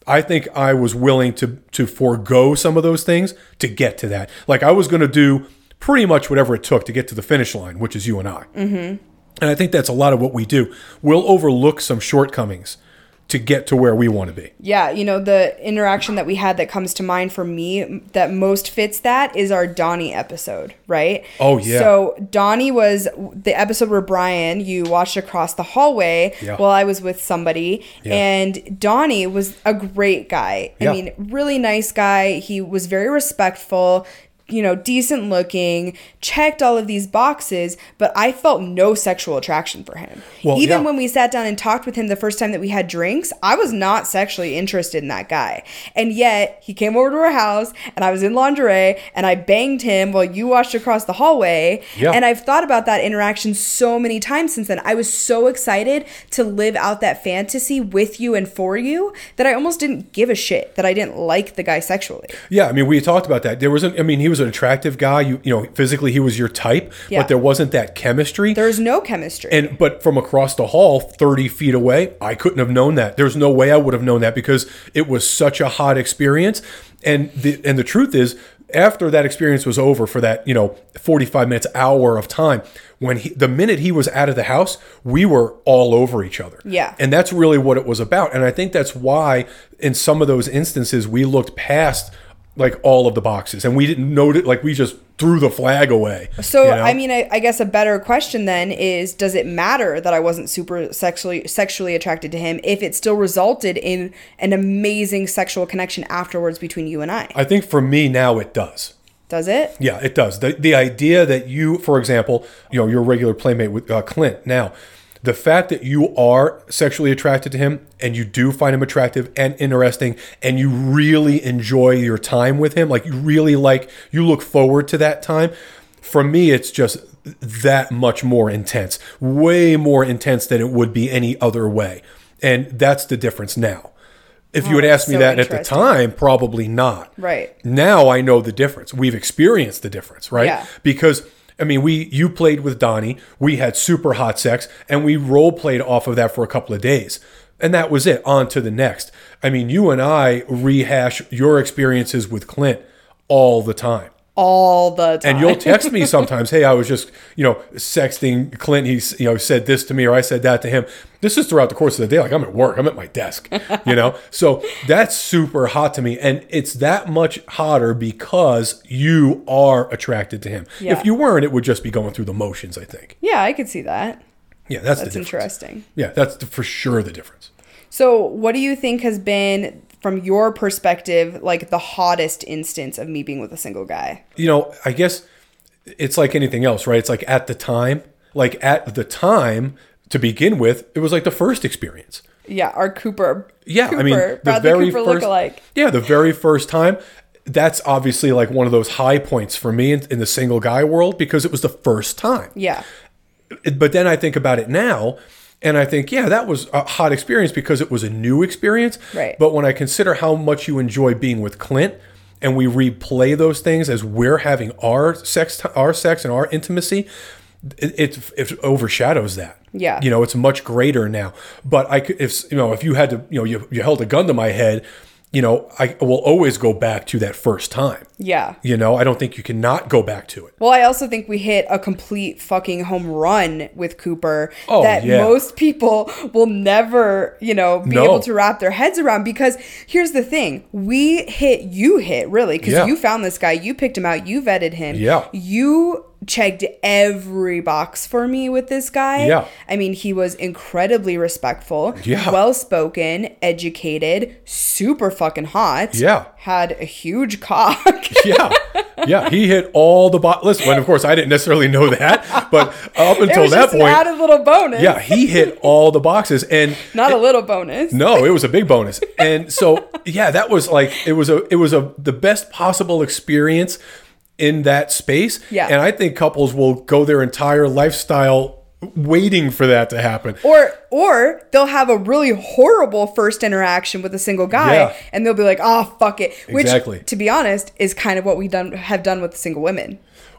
I think I was willing to to forego some of those things to get to that. Like I was going to do pretty much whatever it took to get to the finish line, which is you and I. Mm-hmm. And I think that's a lot of what we do. We'll overlook some shortcomings to get to where we want to be. Yeah, you know, the interaction that we had that comes to mind for me that most fits that is our Donnie episode, right? Oh, yeah. So Donnie was the episode where Brian, you watched across the hallway Yeah. while I was with somebody. Yeah. And Donnie was a great guy. Yeah. I mean, really nice guy. He was very respectful, you know, decent looking, checked all of these boxes, but I felt no sexual attraction for him. Well, Even yeah. when we sat down and talked with him the first time that we had drinks, I was not sexually interested in that guy. And yet he came over to our house and I was in lingerie and I banged him while you watched across the hallway. Yeah. And I've thought about that interaction so many times since then. I was so excited to live out that fantasy with you and for you that I almost didn't give a shit that I didn't like the guy sexually. Yeah, I mean, we talked about that. There wasn't, I mean, he was an attractive guy. You you know, physically he was your type, Yeah. but there wasn't that chemistry. There's no chemistry. And but from across the hall, thirty feet away, I couldn't have known that. There's no way I would have known that because it was such a hot experience. And the and the truth is, after that experience was over for that, you know, forty-five minutes, hour of time, when he, the minute he was out of the house, we were all over each other. Yeah. And that's really what it was about. And I think that's why in some of those instances, we looked past like all of the boxes and we didn't note it. Like we just threw the flag away. So, you know? I mean, I, I guess a better question then is, does it matter that I wasn't super sexually sexually attracted to him if it still resulted in an amazing sexual connection afterwards between you and I? I think for me now it does. Does it? Yeah, it does. The the idea that you, for example, you know, your regular playmate with uh, Clint now, the fact that you are sexually attracted to him and you do find him attractive and interesting and you really enjoy your time with him, like you really like, you look forward to that time. For me, it's just that much more intense, way more intense than it would be any other way. And that's the difference now. If you had asked me so that at the interesting. time, probably not. Right. Now I know the difference. We've experienced the difference, right? Yeah. Because I mean, we you played with Donnie, we had super hot sex, and we role played off of that for a couple of days. And that was it. On to the next. I mean, you and I rehash your experiences with Clint all the time. All the time. And you'll text me sometimes, hey, I was just, you know, sexting Clint. He's, you know, said this to me or I said that to him. This is throughout the course of the day. Like I'm at work, I'm at my desk, you know? So that's super hot to me. And it's that much hotter because you are attracted to him. Yeah. If you weren't, it would just be going through the motions, I think. Yeah, I could see that. Yeah, that's, That's the difference. interesting. Yeah, that's the, for sure the difference. So what do you think has been, from your perspective, like the hottest instance of me being with a single guy? You know, I guess it's like anything else, right? It's like at the time, like at the time to begin with, it was like the first experience. Yeah, our Cooper. Yeah, Cooper, I mean, the Bradley very Cooper first, lookalike. yeah, the very first time, that's obviously like one of those high points for me in, in the single guy world because it was the first time. Yeah. But then I think about it now, and I think, yeah, that was a hot experience because it was a new experience. Right. But when I consider how much you enjoy being with Clint, and we replay those things as we're having our sex, our sex and our intimacy, it, it, it overshadows that. Yeah. You know, it's much greater now. But I could, if you know, if you had to, you know, you, you held a gun to my head, you know, I will always go back to that first time. Yeah. You know, I don't think you can not go back to it. Well, I also think we hit a complete fucking home run with Cooper Oh, that yeah. most people will never, you know, be No. able to wrap their heads around because here's the thing. We hit, you hit really, because Yeah. you found this guy, you picked him out, you vetted him. Yeah. You checked every box for me with this guy. Yeah. I mean, he was incredibly respectful, Yeah. well-spoken, educated, super fucking hot. Yeah. Had a huge cock. Yeah. Yeah. He hit all the bo- Listen, and of course, I didn't necessarily know that, but up It until was that just an point, added little bonus. yeah, he hit all the boxes. And Not a little bonus. no, it was a big bonus. And so, yeah, that was like, it was a, it was a, the best possible experience in that space. Yeah. And I think couples will go their entire lifestyle waiting for that to happen. Or or they'll have a really horrible first interaction with a single guy Yeah. and they'll be like, oh, fuck it. Which, Exactly. to be honest, is kind of what we done have done with single women.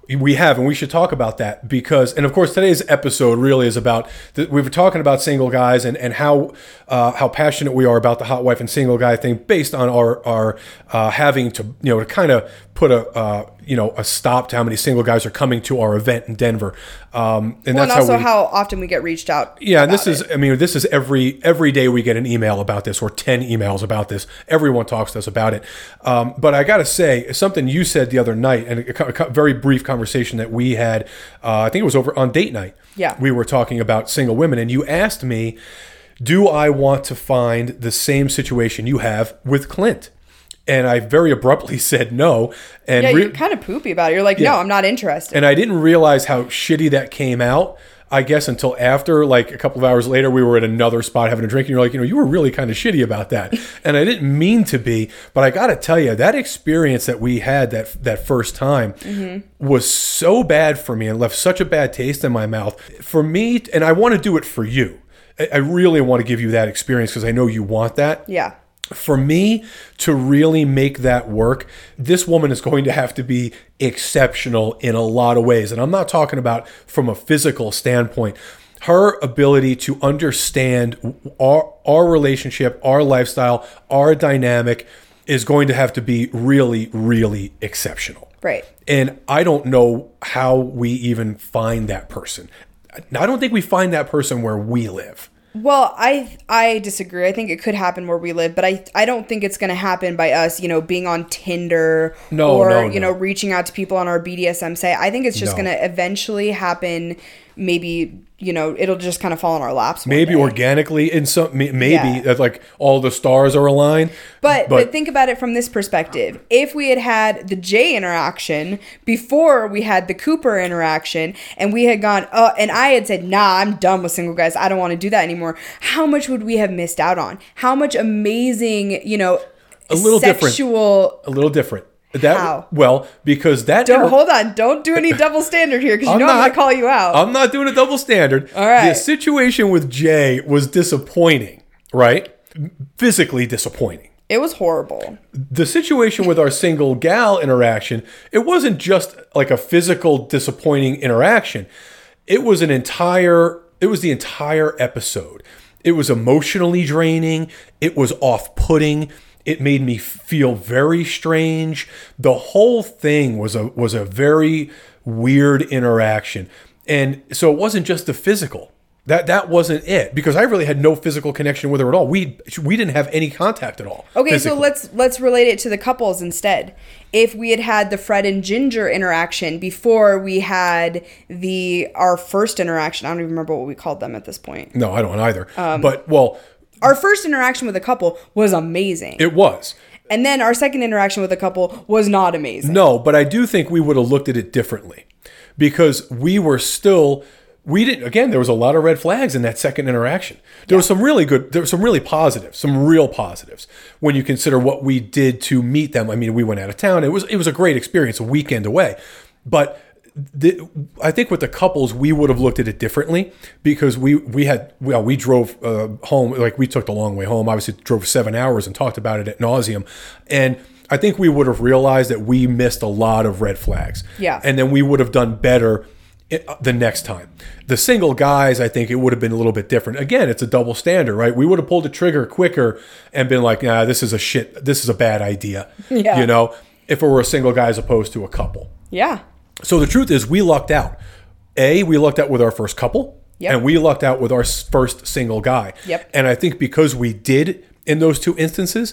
We have, and we should talk about that because, and of course, today's episode really is about. The, we were talking about single guys and and how uh, how passionate we are about the hot wife and single guy thing, based on our our uh, having to you know to kind of put a uh, you know a stop to how many single guys are coming to our event in Denver, um, and well, that's and also how, we, how often we get reached out. Yeah, and this it. is, I mean, this is every every day we get an email about this or ten emails about this. Everyone talks to us about it. Um, but I got to say, something you said the other night, and a, a very brief conversation that we had, uh, I think it was over on date night. Yeah. We were talking about single women, and you asked me, do I want to find the same situation you have with Clint? And I very abruptly said no. And yeah, re- you're kind of poopy about it. You're like, Yeah. no, I'm not interested. And I didn't realize how shitty that came out, I guess, until after, like a couple of hours later, we were at another spot having a drink, and you're like, you know, you were really kind of shitty about that. And I didn't mean to be, but I got to tell you, that experience that we had that that first time mm-hmm. was so bad for me and left such a bad taste in my mouth. For me, and I want to do it for you. I, I really want to give you that experience because I know you want that. Yeah. For me to really make that work, this woman is going to have to be exceptional in a lot of ways. And I'm not talking about from a physical standpoint. Her ability to understand our, our relationship, our lifestyle, our dynamic is going to have to be really, really exceptional. Right. And I don't know how we even find that person. I don't think we find that person where we live. Well, I I disagree. I think it could happen where we live, but I I don't think it's going to happen by us, you know, being on Tinder no, or, no, you no. know, reaching out to people on our B D S M site. I think it's just No. going to eventually happen. Maybe, you know, it'll just kind of fall in our laps. one Maybe day. organically in some, may- maybe Yeah. that like all the stars are aligned. But, but think about it from this perspective. If we had had the Jay interaction before we had the Cooper interaction, and we had gone, uh, and I had said, nah, I'm done with single guys. I don't want to do that anymore. How much would we have missed out on? How much amazing, you know, a little sexual, different. A little different. That How? well, because that Don't inter- hold on. Don't do any double standard here because you I'm know I'm not- going to call you out. I'm not doing a double standard. All right. The situation with Jay was disappointing, right? Physically disappointing. It was horrible. The situation with our single gal interaction, it wasn't just like a physical disappointing interaction. It was an entire, it was the entire episode. It was emotionally draining. It was off-putting. It made me feel very strange. The whole thing was a was a very weird interaction. And so it wasn't just the physical. That that wasn't it, because I really had no physical connection with her at all. We we didn't have any contact at all. Okay, physically. so let's let's relate it to the couples instead. If we had had the Fred and Ginger interaction before we had the our first interaction, I don't even remember what we called them at this point. No, I don't either. Um, but well, our first interaction with a couple was amazing. it was. And then our second interaction with a couple was not amazing. No, but I do think we would have looked at it differently, because we were still, we didn't, again, there was a lot of red flags in that second interaction. There yeah. was some really good, there was some really positives, some real positives when you consider what we did to meet them. I mean, we went out of town. It was, it was a great experience, a weekend away. But the, I think with the couples, we would have looked at it differently, because we, we had, well, we drove uh, home, like we took the long way home, obviously drove seven hours and talked about it ad nauseum. And I think we would have realized that we missed a lot of red flags. Yeah. And then we would have done better the next time. The single guys, I think it would have been a little bit different. Again, it's a double standard, right? We would have pulled the trigger quicker and been like, nah, this is a shit, this is a bad idea. Yeah. You know, if it were a single guy as opposed to a couple. Yeah. So the truth is, we lucked out. A, we lucked out with our first couple, yep. and we lucked out with our first single guy. Yep. And I think because we did in those two instances,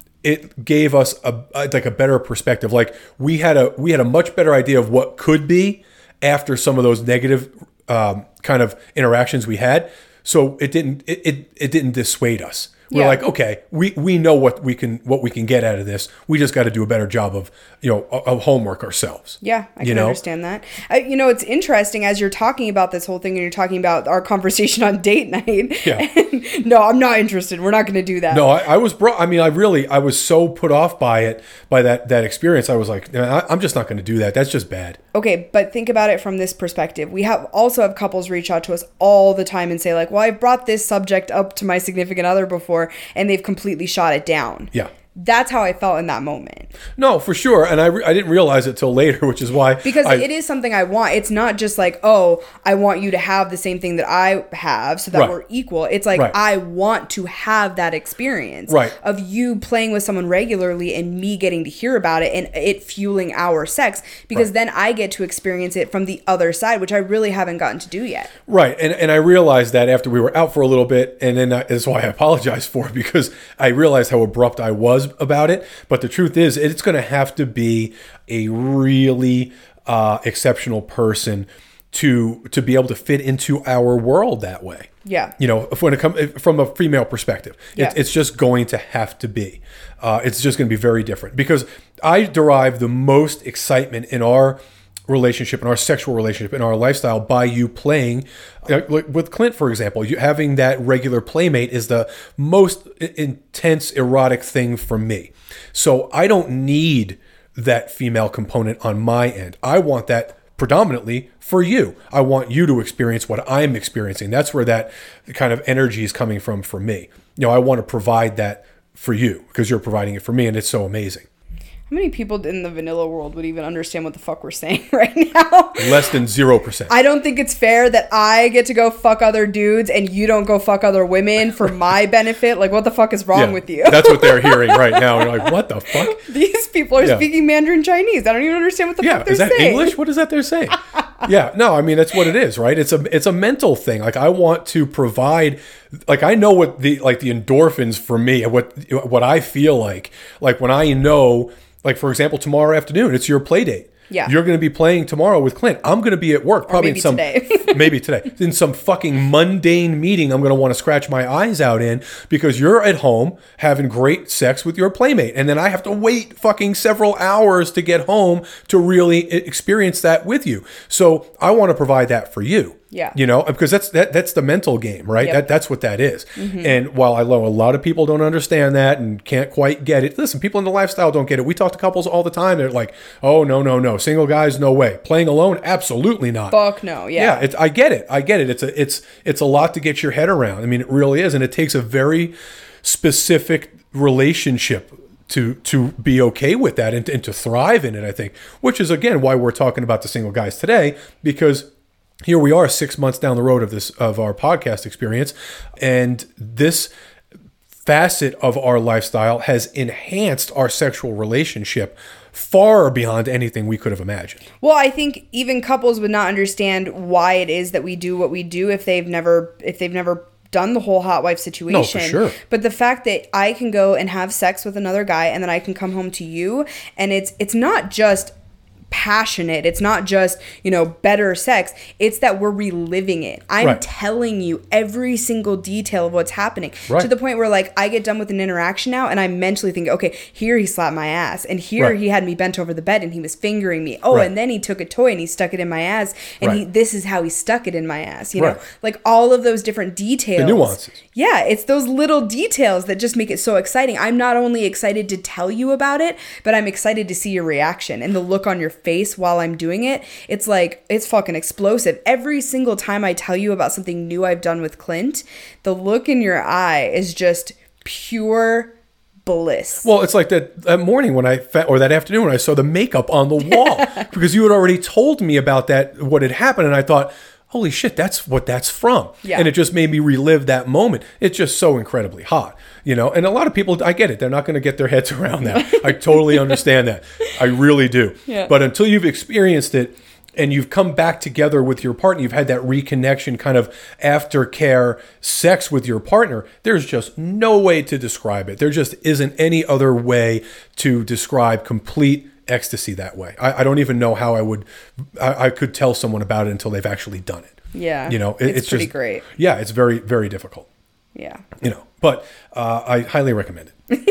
it gave us a, a like a better perspective. Like we had a we had a much better idea of what could be after some of those negative um, kind of interactions we had. So it didn't it it, it didn't dissuade us. We're Yeah. like, okay, we, we know what we can what we can get out of this. We just got to do a better job of, you know, of homework ourselves. Yeah, I you can know? understand that. Uh, you know, it's interesting as you're talking about this whole thing and you're talking about our conversation on date night. Yeah. And, no, I'm not interested. We're not going to do that. No, I, I was brought. I mean, I really, I was so put off by it, by that that experience. I was like, "Man, I, I'm just not going to do that. That's just bad. Okay, but think about it from this perspective. We have also have couples reach out to us all the time and say like, well, I've brought this subject up to my significant other before and they've completely shot it down. Yeah. That's how I felt in that moment. No, for sure. And I, re- I didn't realize it till later, which is why. Because I, it is something I want. It's not just like, oh, I want you to have the same thing that I have so that Right. we're equal. It's like, Right. I want to have that experience Right. of you playing with someone regularly and me getting to hear about it and it fueling our sex, because Right. then I get to experience it from the other side, which I really haven't gotten to do yet. Right. And and I realized that after we were out for a little bit, and then I, that's why I apologized for it, because I realized how abrupt I was about it. But the truth is, it's going to have to be a really uh, exceptional person to to be able to fit into our world that way. Yeah. You know, if when it comes from a female perspective, Yeah. it, it's just going to have to be. Uh, it's just going to be very different, because I derive the most excitement in our relationship, in our sexual relationship, in our lifestyle by you playing. Like like with Clint, for example, you having that regular playmate is the most i- intense erotic thing for me. So I don't need that female component on my end. I want that predominantly for you. I want you to experience what I'm experiencing. That's where that kind of energy is coming from for me. You know, I want to provide that for you because you're providing it for me, and it's so amazing. How many people in the vanilla world would even understand what the fuck we're saying right now? Less than zero percent. I don't think it's fair that I get to go fuck other dudes and you don't go fuck other women for my benefit. Like, what the fuck is wrong Yeah, with you? That's what they're hearing right now. They're like, what the fuck? These people are Yeah. speaking Mandarin Chinese. I don't even understand what the Yeah, fuck they're is that saying. English? What is that they're saying? Yeah, no, I mean that's what it is, right? It's a it's a mental thing. Like I want to provide, like I know what the like the endorphins for me, what what I feel like, like when I know, like for example, tomorrow afternoon it's your play date. Yeah. You're going to be playing tomorrow with Clint. I'm going to be at work, probably maybe in some today. maybe today in some fucking mundane meeting. I'm going to want to scratch my eyes out in because you're at home having great sex with your playmate, and then I have to wait fucking several hours to get home to really e- experience that with you. So I want to provide that for you. Yeah. You know, because that's that that's the mental game, right? Yep. That that's what that is. And while I know a lot of people don't understand that and can't quite get it, listen, people in the lifestyle don't get it. We talk to couples all the time. They're like, "Oh no, no, no, single guys, no way. Playing alone, absolutely not." Fuck no. Yeah. Yeah, it's, I get it. I get it. It's a it's it's a lot to get your head around. I mean, it really is, and it takes a very specific relationship to to be okay with that and, and to thrive in it. I think, which is again why we're talking about the single guys today, because here we are six months down the road of this of our podcast experience, and this facet of our lifestyle has enhanced our sexual relationship far beyond anything we could have imagined. Well, I think even couples would not understand why it is that we do what we do if they've never if they've never done the whole hot wife situation. No, for sure. But the fact that I can go and have sex with another guy and then I can come home to you, and it's it's not just passionate, it's not just, you know, better sex, it's that we're reliving it. I'm Right. telling you every single detail of what's happening, Right. to the point where like I get done with an interaction now and I'm mentally thinking, okay, here he slapped my ass, and here Right. he had me bent over the bed and he was fingering me, oh Right. and then he took a toy and he stuck it in my ass, and he Right. this is how he stuck it in my ass, you know. Right. Like all of those different details, The nuances. yeah, it's those little details that just make it so exciting. I'm not only excited to tell you about it, but I'm excited to see your reaction and the look on your face while I'm doing it. It's like, it's fucking explosive. Every single time I tell you about something new I've done with Clint, the look in your eye is just pure bliss. Well, it's like that, that morning when I, fa- or that afternoon when I saw the makeup on the wall, because you had already told me about that, what had happened. And I thought, holy shit, that's what that's from. Yeah. And it just made me relive that moment. It's just so incredibly hot, you know? And a lot of people, I get it. They're not going to get their heads around that. I totally understand that. I really do. Yeah. But until you've experienced it, and you've come back together with your partner, you've had that reconnection kind of aftercare sex with your partner, there's just no way to describe it. There just isn't any other way to describe complete ecstasy that way. I, I don't even know how I would, I, I could tell someone about it until they've actually done it. Yeah. You know, it, It's it's, pretty just, great. Yeah, it's very, very difficult, Yeah. you know, but uh, I highly recommend it.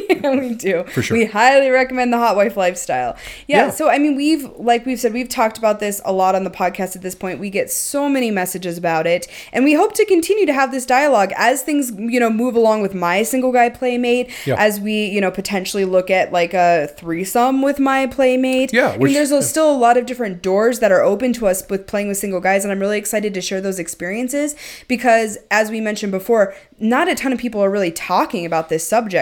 We do. For sure. We highly recommend the hot wife lifestyle. Yeah, Yeah. So, I mean, we've, like we've said, we've talked about this a lot on the podcast at this point. We get so many messages about it. And we hope to continue to have this dialogue as things, you know, move along with my single guy playmate, Yeah. as we, you know, potentially look at like a threesome with my playmate. Yeah, I mean, which- there's yeah. still a lot of different doors that are open to us with playing with single guys. And I'm really excited to share those experiences because, as we mentioned before, not a ton of people are really talking about this subject, or at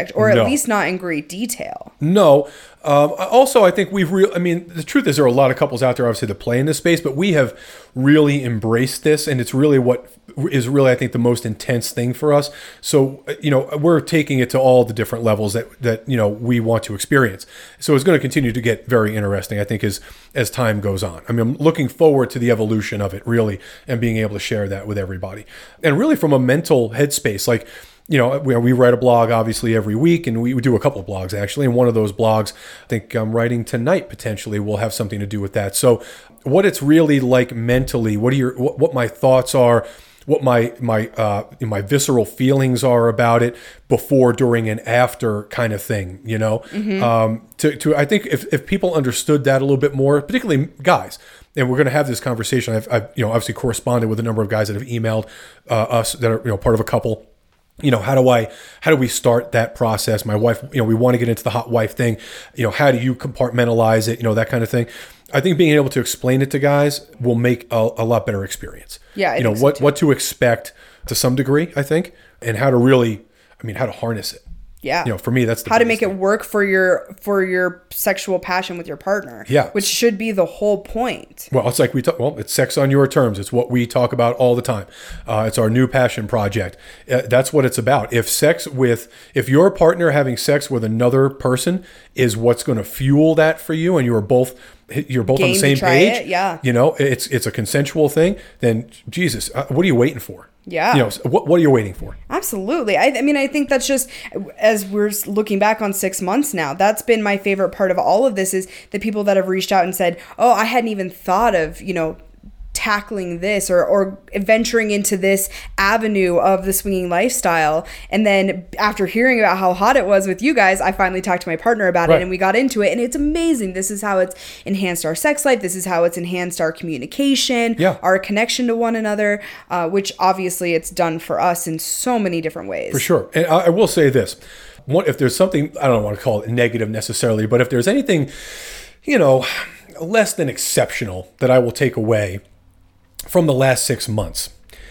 No. at least not in great detail. No. Um, also, I think we've real. I mean, the truth is there are a lot of couples out there, obviously, that play in this space, but we have really embraced this, and it's really what is really, I think, the most intense thing for us. So, you know, we're taking it to all the different levels that that you know we want to experience. So it's going to continue to get very interesting, I think, as as time goes on. I mean, I'm looking forward to the evolution of it, really, and being able to share that with everybody, and really from a mental headspace, like. You know, we, we write a blog obviously every week, and we, we do a couple of blogs actually. And one of those blogs, I think I'm writing tonight potentially, will have something to do with that. So, what it's really like mentally, what are your, what, what my thoughts are, what my my uh, my visceral feelings are about it before, during, and after kind of thing. You know, mm-hmm. um, to to I think if if people understood that a little bit more, particularly guys. And we're going to have this conversation. I've, I've you know obviously corresponded with a number of guys that have emailed uh, us that are you know part of a couple. You know, how do I, how do we start that process? My wife, you know, we want to get into the hot wife thing. You know, how do you compartmentalize it? You know, that kind of thing. I think being able to explain it to guys will make a, a lot better experience. Yeah. I you know, think what, so what to expect to some degree, I think, and how to really, I mean, how to harness it. Yeah. You know, for me, that's the how to make thing. it work for your for your sexual passion with your partner. Yeah. Which should be the whole point. Well, it's like we talk, well, it's sex on your terms. It's what we talk about all the time. Uh, it's our new passion project. Uh, that's what it's about. If sex with, if your partner having sex with another person is what's going to fuel that for you, and you are both, you're both Game on the same to try page, it, yeah. you know, it's it's a consensual thing, then Jesus, uh, what are you waiting for? Yeah. You know, what, what are you waiting for? Absolutely. I, I mean, I think that's just, as we're looking back on six months now, that's been my favorite part of all of this, is the people that have reached out and said, oh, I hadn't even thought of, you know, tackling this or, or venturing into this avenue of the swinging lifestyle. And then after hearing about how hot it was with you guys, I finally talked to my partner about right. it, and we got into it, and it's amazing. This is how it's enhanced our sex life. This is how it's enhanced our communication, yeah. our connection to one another, uh, which obviously it's done for us in so many different ways. For sure. And I, I will say this, what, if there's something, I don't want to call it negative necessarily, but if there's anything, you know, less than exceptional that I will take away from the last six months,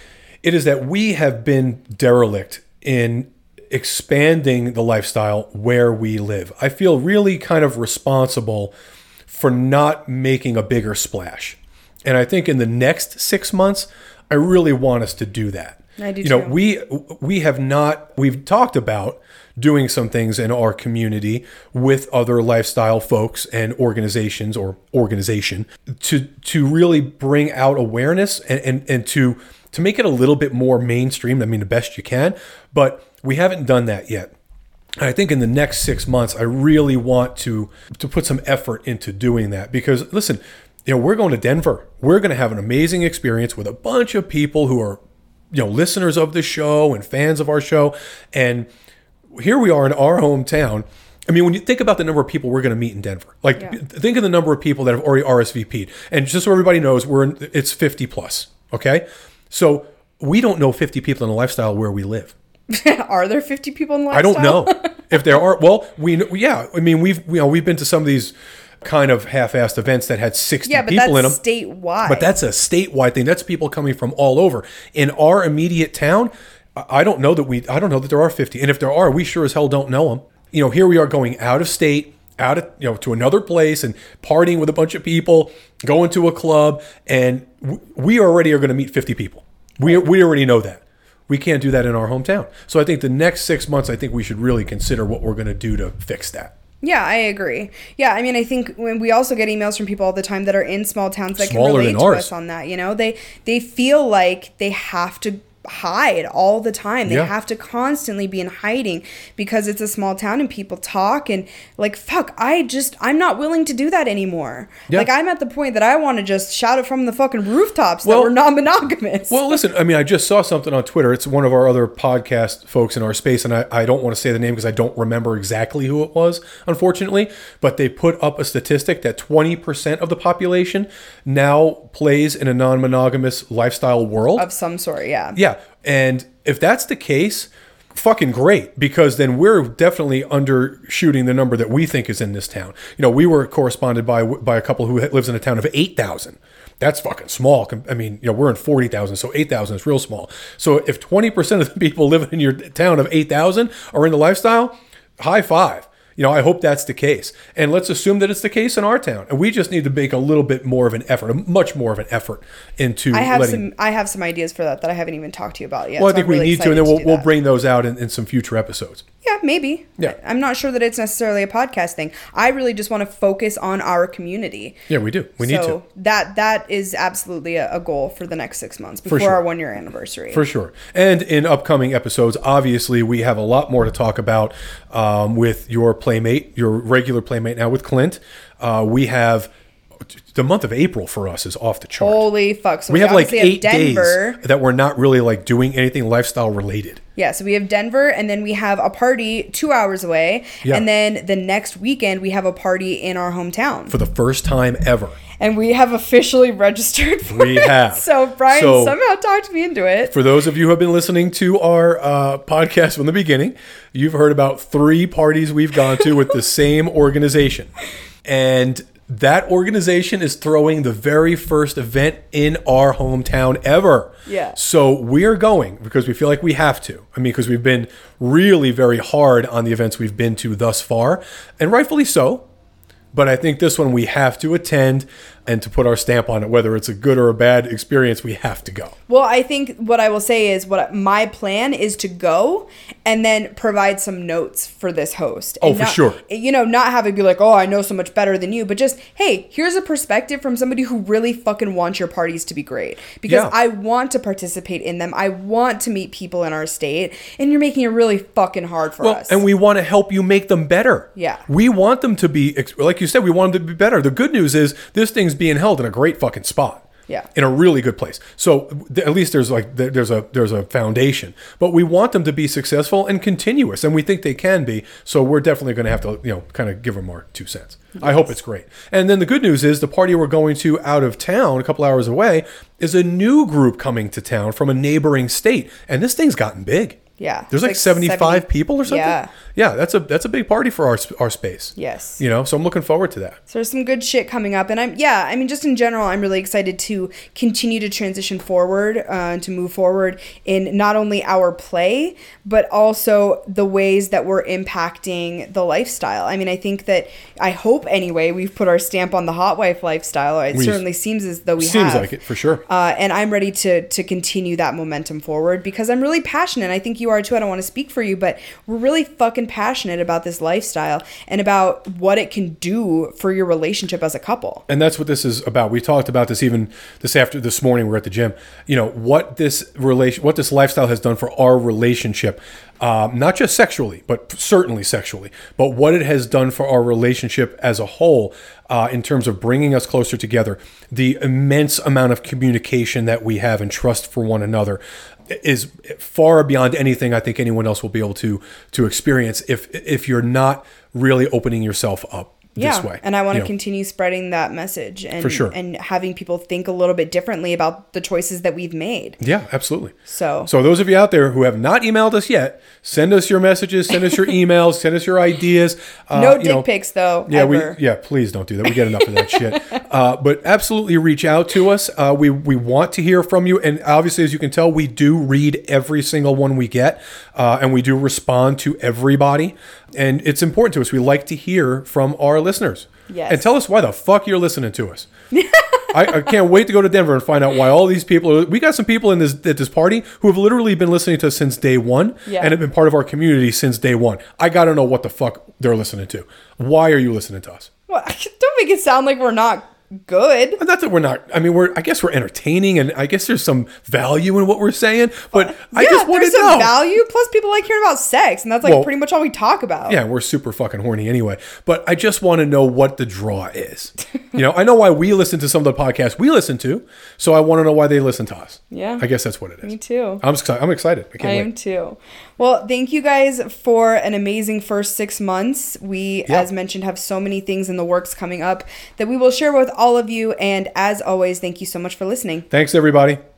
it is that we have been derelict in expanding the lifestyle where we live. I feel really kind of responsible for not making a bigger splash. And I think in the next six months, I really want us to do that. I do you know, too. we we have not, we've talked about doing some things in our community with other lifestyle folks and organizations or organization to to really bring out awareness and, and, and to to make it a little bit more mainstream. I mean, the best you can, but we haven't done that yet. And I think in the next six months, I really want to to put some effort into doing that, because listen, you know, we're going to Denver. We're going to have an amazing experience with a bunch of people who are, you know, listeners of the show and fans of our show. And here we are in our hometown. I mean, when you think about the number of people we're going to meet in Denver, like yeah. think of the number of people that have already R S V P'd. And just so everybody knows, we're in, it's fifty plus. Okay. So we don't know fifty people in the lifestyle where we live. Are there fifty people in the lifestyle? I don't know if there are. Well, we, yeah, I mean, we've, you know, we've been to some of these kind of half-assed events that had sixty yeah, but people in them. that's statewide. But that's a statewide thing. That's people coming from all over. In our immediate town, I don't know that we, I don't know that there are fifty. And if there are, we sure as hell don't know them. You know, here we are going out of state, out of, you know, to another place and partying with a bunch of people, going to a club, and we already are going to meet fifty people. We we already know that. We can't do that in our hometown. So I think the next six months, I think we should really consider what we're going to do to fix that. Yeah, I agree. Yeah, I mean, I think when we also get emails from people all the time that are in small towns that Smaller can relate than to ours. us on that. You know, they they feel like they have to hide all the time. They Yeah. have to constantly be in hiding because it's a small town and people talk and like, fuck, I just, I'm not willing to do that anymore. Yeah. Like, I'm at the point that I want to just shout it from the fucking rooftops Well- that we're non-monogamous. Well, listen, I mean, I just saw something on Twitter. It's one of our other podcast folks in our space, and I, I don't want to say the name because I don't remember exactly who it was, unfortunately, but they put up a statistic that twenty percent of the population now plays in a non-monogamous lifestyle world. Of some sort, yeah. Yeah, and if that's the case, fucking great, because then we're definitely undershooting the number that we think is in this town. You know, we were corresponded by by a couple who lives in a town of eight thousand. That's fucking small. I mean, you know, we're in forty thousand, so eight thousand is real small. So if twenty percent of the people living in your town of eight thousand are in the lifestyle, high five. You know, I hope that's the case. And let's assume that it's the case in our town. And we just need to make a little bit more of an effort, a much more of an effort into I have letting... some I have some ideas for that that I haven't even talked to you about yet. Well, I so think I'm we really need to, and then excited we'll, do we'll that. bring those out in, in some future episodes. Yeah, maybe. Yeah. I'm not sure that it's necessarily a podcast thing. I really just want to focus on our community. Yeah, we do. We so need to. that that is absolutely a, a goal for the next six months before sure. our one year anniversary. For sure. And in upcoming episodes, obviously, we have a lot more to talk about um, with your playmate, your regular playmate now with Clint. Uh, we have... The month of April for us is off the chart. Holy fuck. So we, we have like obviously eight have Denver. days that we're not really like doing anything lifestyle related. Yeah, so we have Denver, and then we have a party two hours away. Yeah. And then the next weekend, we have a party in our hometown. For the first time ever. And we have officially registered for We it. have. So Brian So- somehow talked me into it. For those of you who have been listening to our uh, podcast from the beginning, you've heard about three parties we've gone to with the same organization. And that organization is throwing the very first event in our hometown ever. Yeah. So we're going because we feel like we have to. I mean, because we've been really very hard on the events we've been to thus far, and rightfully so. But I think this one we have to attend, and to put our stamp on it, whether it's a good or a bad experience, we have to go. Well, I think what I will say is what my plan is to go and then provide some notes for this host. Oh, And for not- sure. You know, not have it be like, oh, I know so much better than you, but just, hey, here's a perspective from somebody who really fucking wants your parties to be great. Because Yeah. I want to participate in them. I want to meet people in our state, and you're making it really fucking hard for Well, us. and we want to help you make them better. Yeah. We want them to be, ex- like you said, we want them to be better. The good news is this thing's being held in a great fucking spot. Yeah. In a really good place. So th- at least there's like th- there's a there's a foundation. But we want them to be successful and continuous, and we think they can be. So we're definitely going to have to, you know, kind of give them our two cents. Yes. I hope it's great. And then the good news is the party we're going to out of town, a couple hours away, is a new group coming to town from a neighboring state, and this thing's gotten big. Yeah. There's It's like, seventy-five seventy people or something. Yeah. Yeah, that's a that's a big party for our our space. Yes. You know, so I'm looking forward to that. So there's some good shit coming up. And I'm, yeah, I mean, just in general, I'm really excited to continue to transition forward, uh, to move forward in not only our play, but also the ways that we're impacting the lifestyle. I mean, I think that, I hope anyway, we've put our stamp on the hot wife lifestyle. It We've- certainly seems as though we Seems have. like it, for sure. Uh, and I'm ready to to continue that momentum forward because I'm really passionate. I think you are too. I don't want to speak for you, but we're really fucking passionate about this lifestyle and about what it can do for your relationship as a couple. And that's what this is about. We talked about this even this after this morning. We were at the gym. You know what this relation, what this lifestyle has done for our relationship, um, not just sexually, but certainly sexually, but what it has done for our relationship as a whole, uh, in terms of bringing us closer together. The immense amount of communication that we have and trust for one another is far beyond anything I think anyone else will be able to to experience if if you're not really opening yourself up Yeah, this way. and I want to You know, continue spreading that message and For sure. and having people think a little bit differently about the choices that we've made. Yeah, absolutely. So, So those of you out there who have not emailed us yet, send us your messages, send us your emails, send us your ideas. Uh, no you dick know, pics though. Yeah, ever. we yeah, please don't do that. We get enough of that shit. Uh, but absolutely reach out to us. Uh, we we want to hear from you, and obviously, as you can tell, we do read every single one we get, uh, and we do respond to everybody. And it's important to us. We like to hear from our listeners. Yes. And tell us why the fuck you're listening to us. I, I can't wait to go to Denver and find out why all these people are, we got some people in this at this party who have literally been listening to us since day one Yeah. and have been part of our community since day one. I got to know what the fuck they're listening to. Why are you listening to us? Well, don't make it sound like we're not good. Not that we're not, I mean, we're, I guess we're entertaining and I guess there's some value in what we're saying, but I yeah, just want there's to some know. value. Plus, people like hearing about sex, and that's like Well, pretty much all we talk about. Yeah, we're super fucking horny anyway. But I just want to know what the draw is. You know, I know why we listen to some of the podcasts we listen to, so I want to know why they listen to us. Yeah. I guess that's what it is. Me too. I'm excited. I'm excited. I can't I wait. am too. Well, thank you guys for an amazing first six months. We, Yeah. as mentioned, have so many things in the works coming up that we will share with all of you. And as always, thank you so much for listening. Thanks, everybody.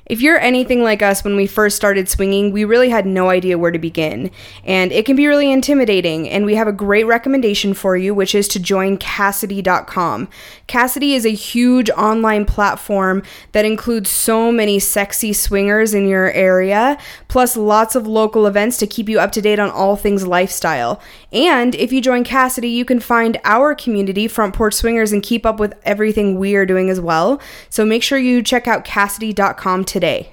If you're anything like us, when we first started swinging, we really had no idea where to begin, and it can be really intimidating, and we have a great recommendation for you, which is to join Kasidie dot com. Kasidie is a huge online platform that includes so many sexy swingers in your area, plus lots of local events to keep you up to date on all things lifestyle. And if you join Kasidie, you can find our community, Front Porch Swingers, and keep up with everything we are doing as well. So make sure you check out Kasidie dot com today.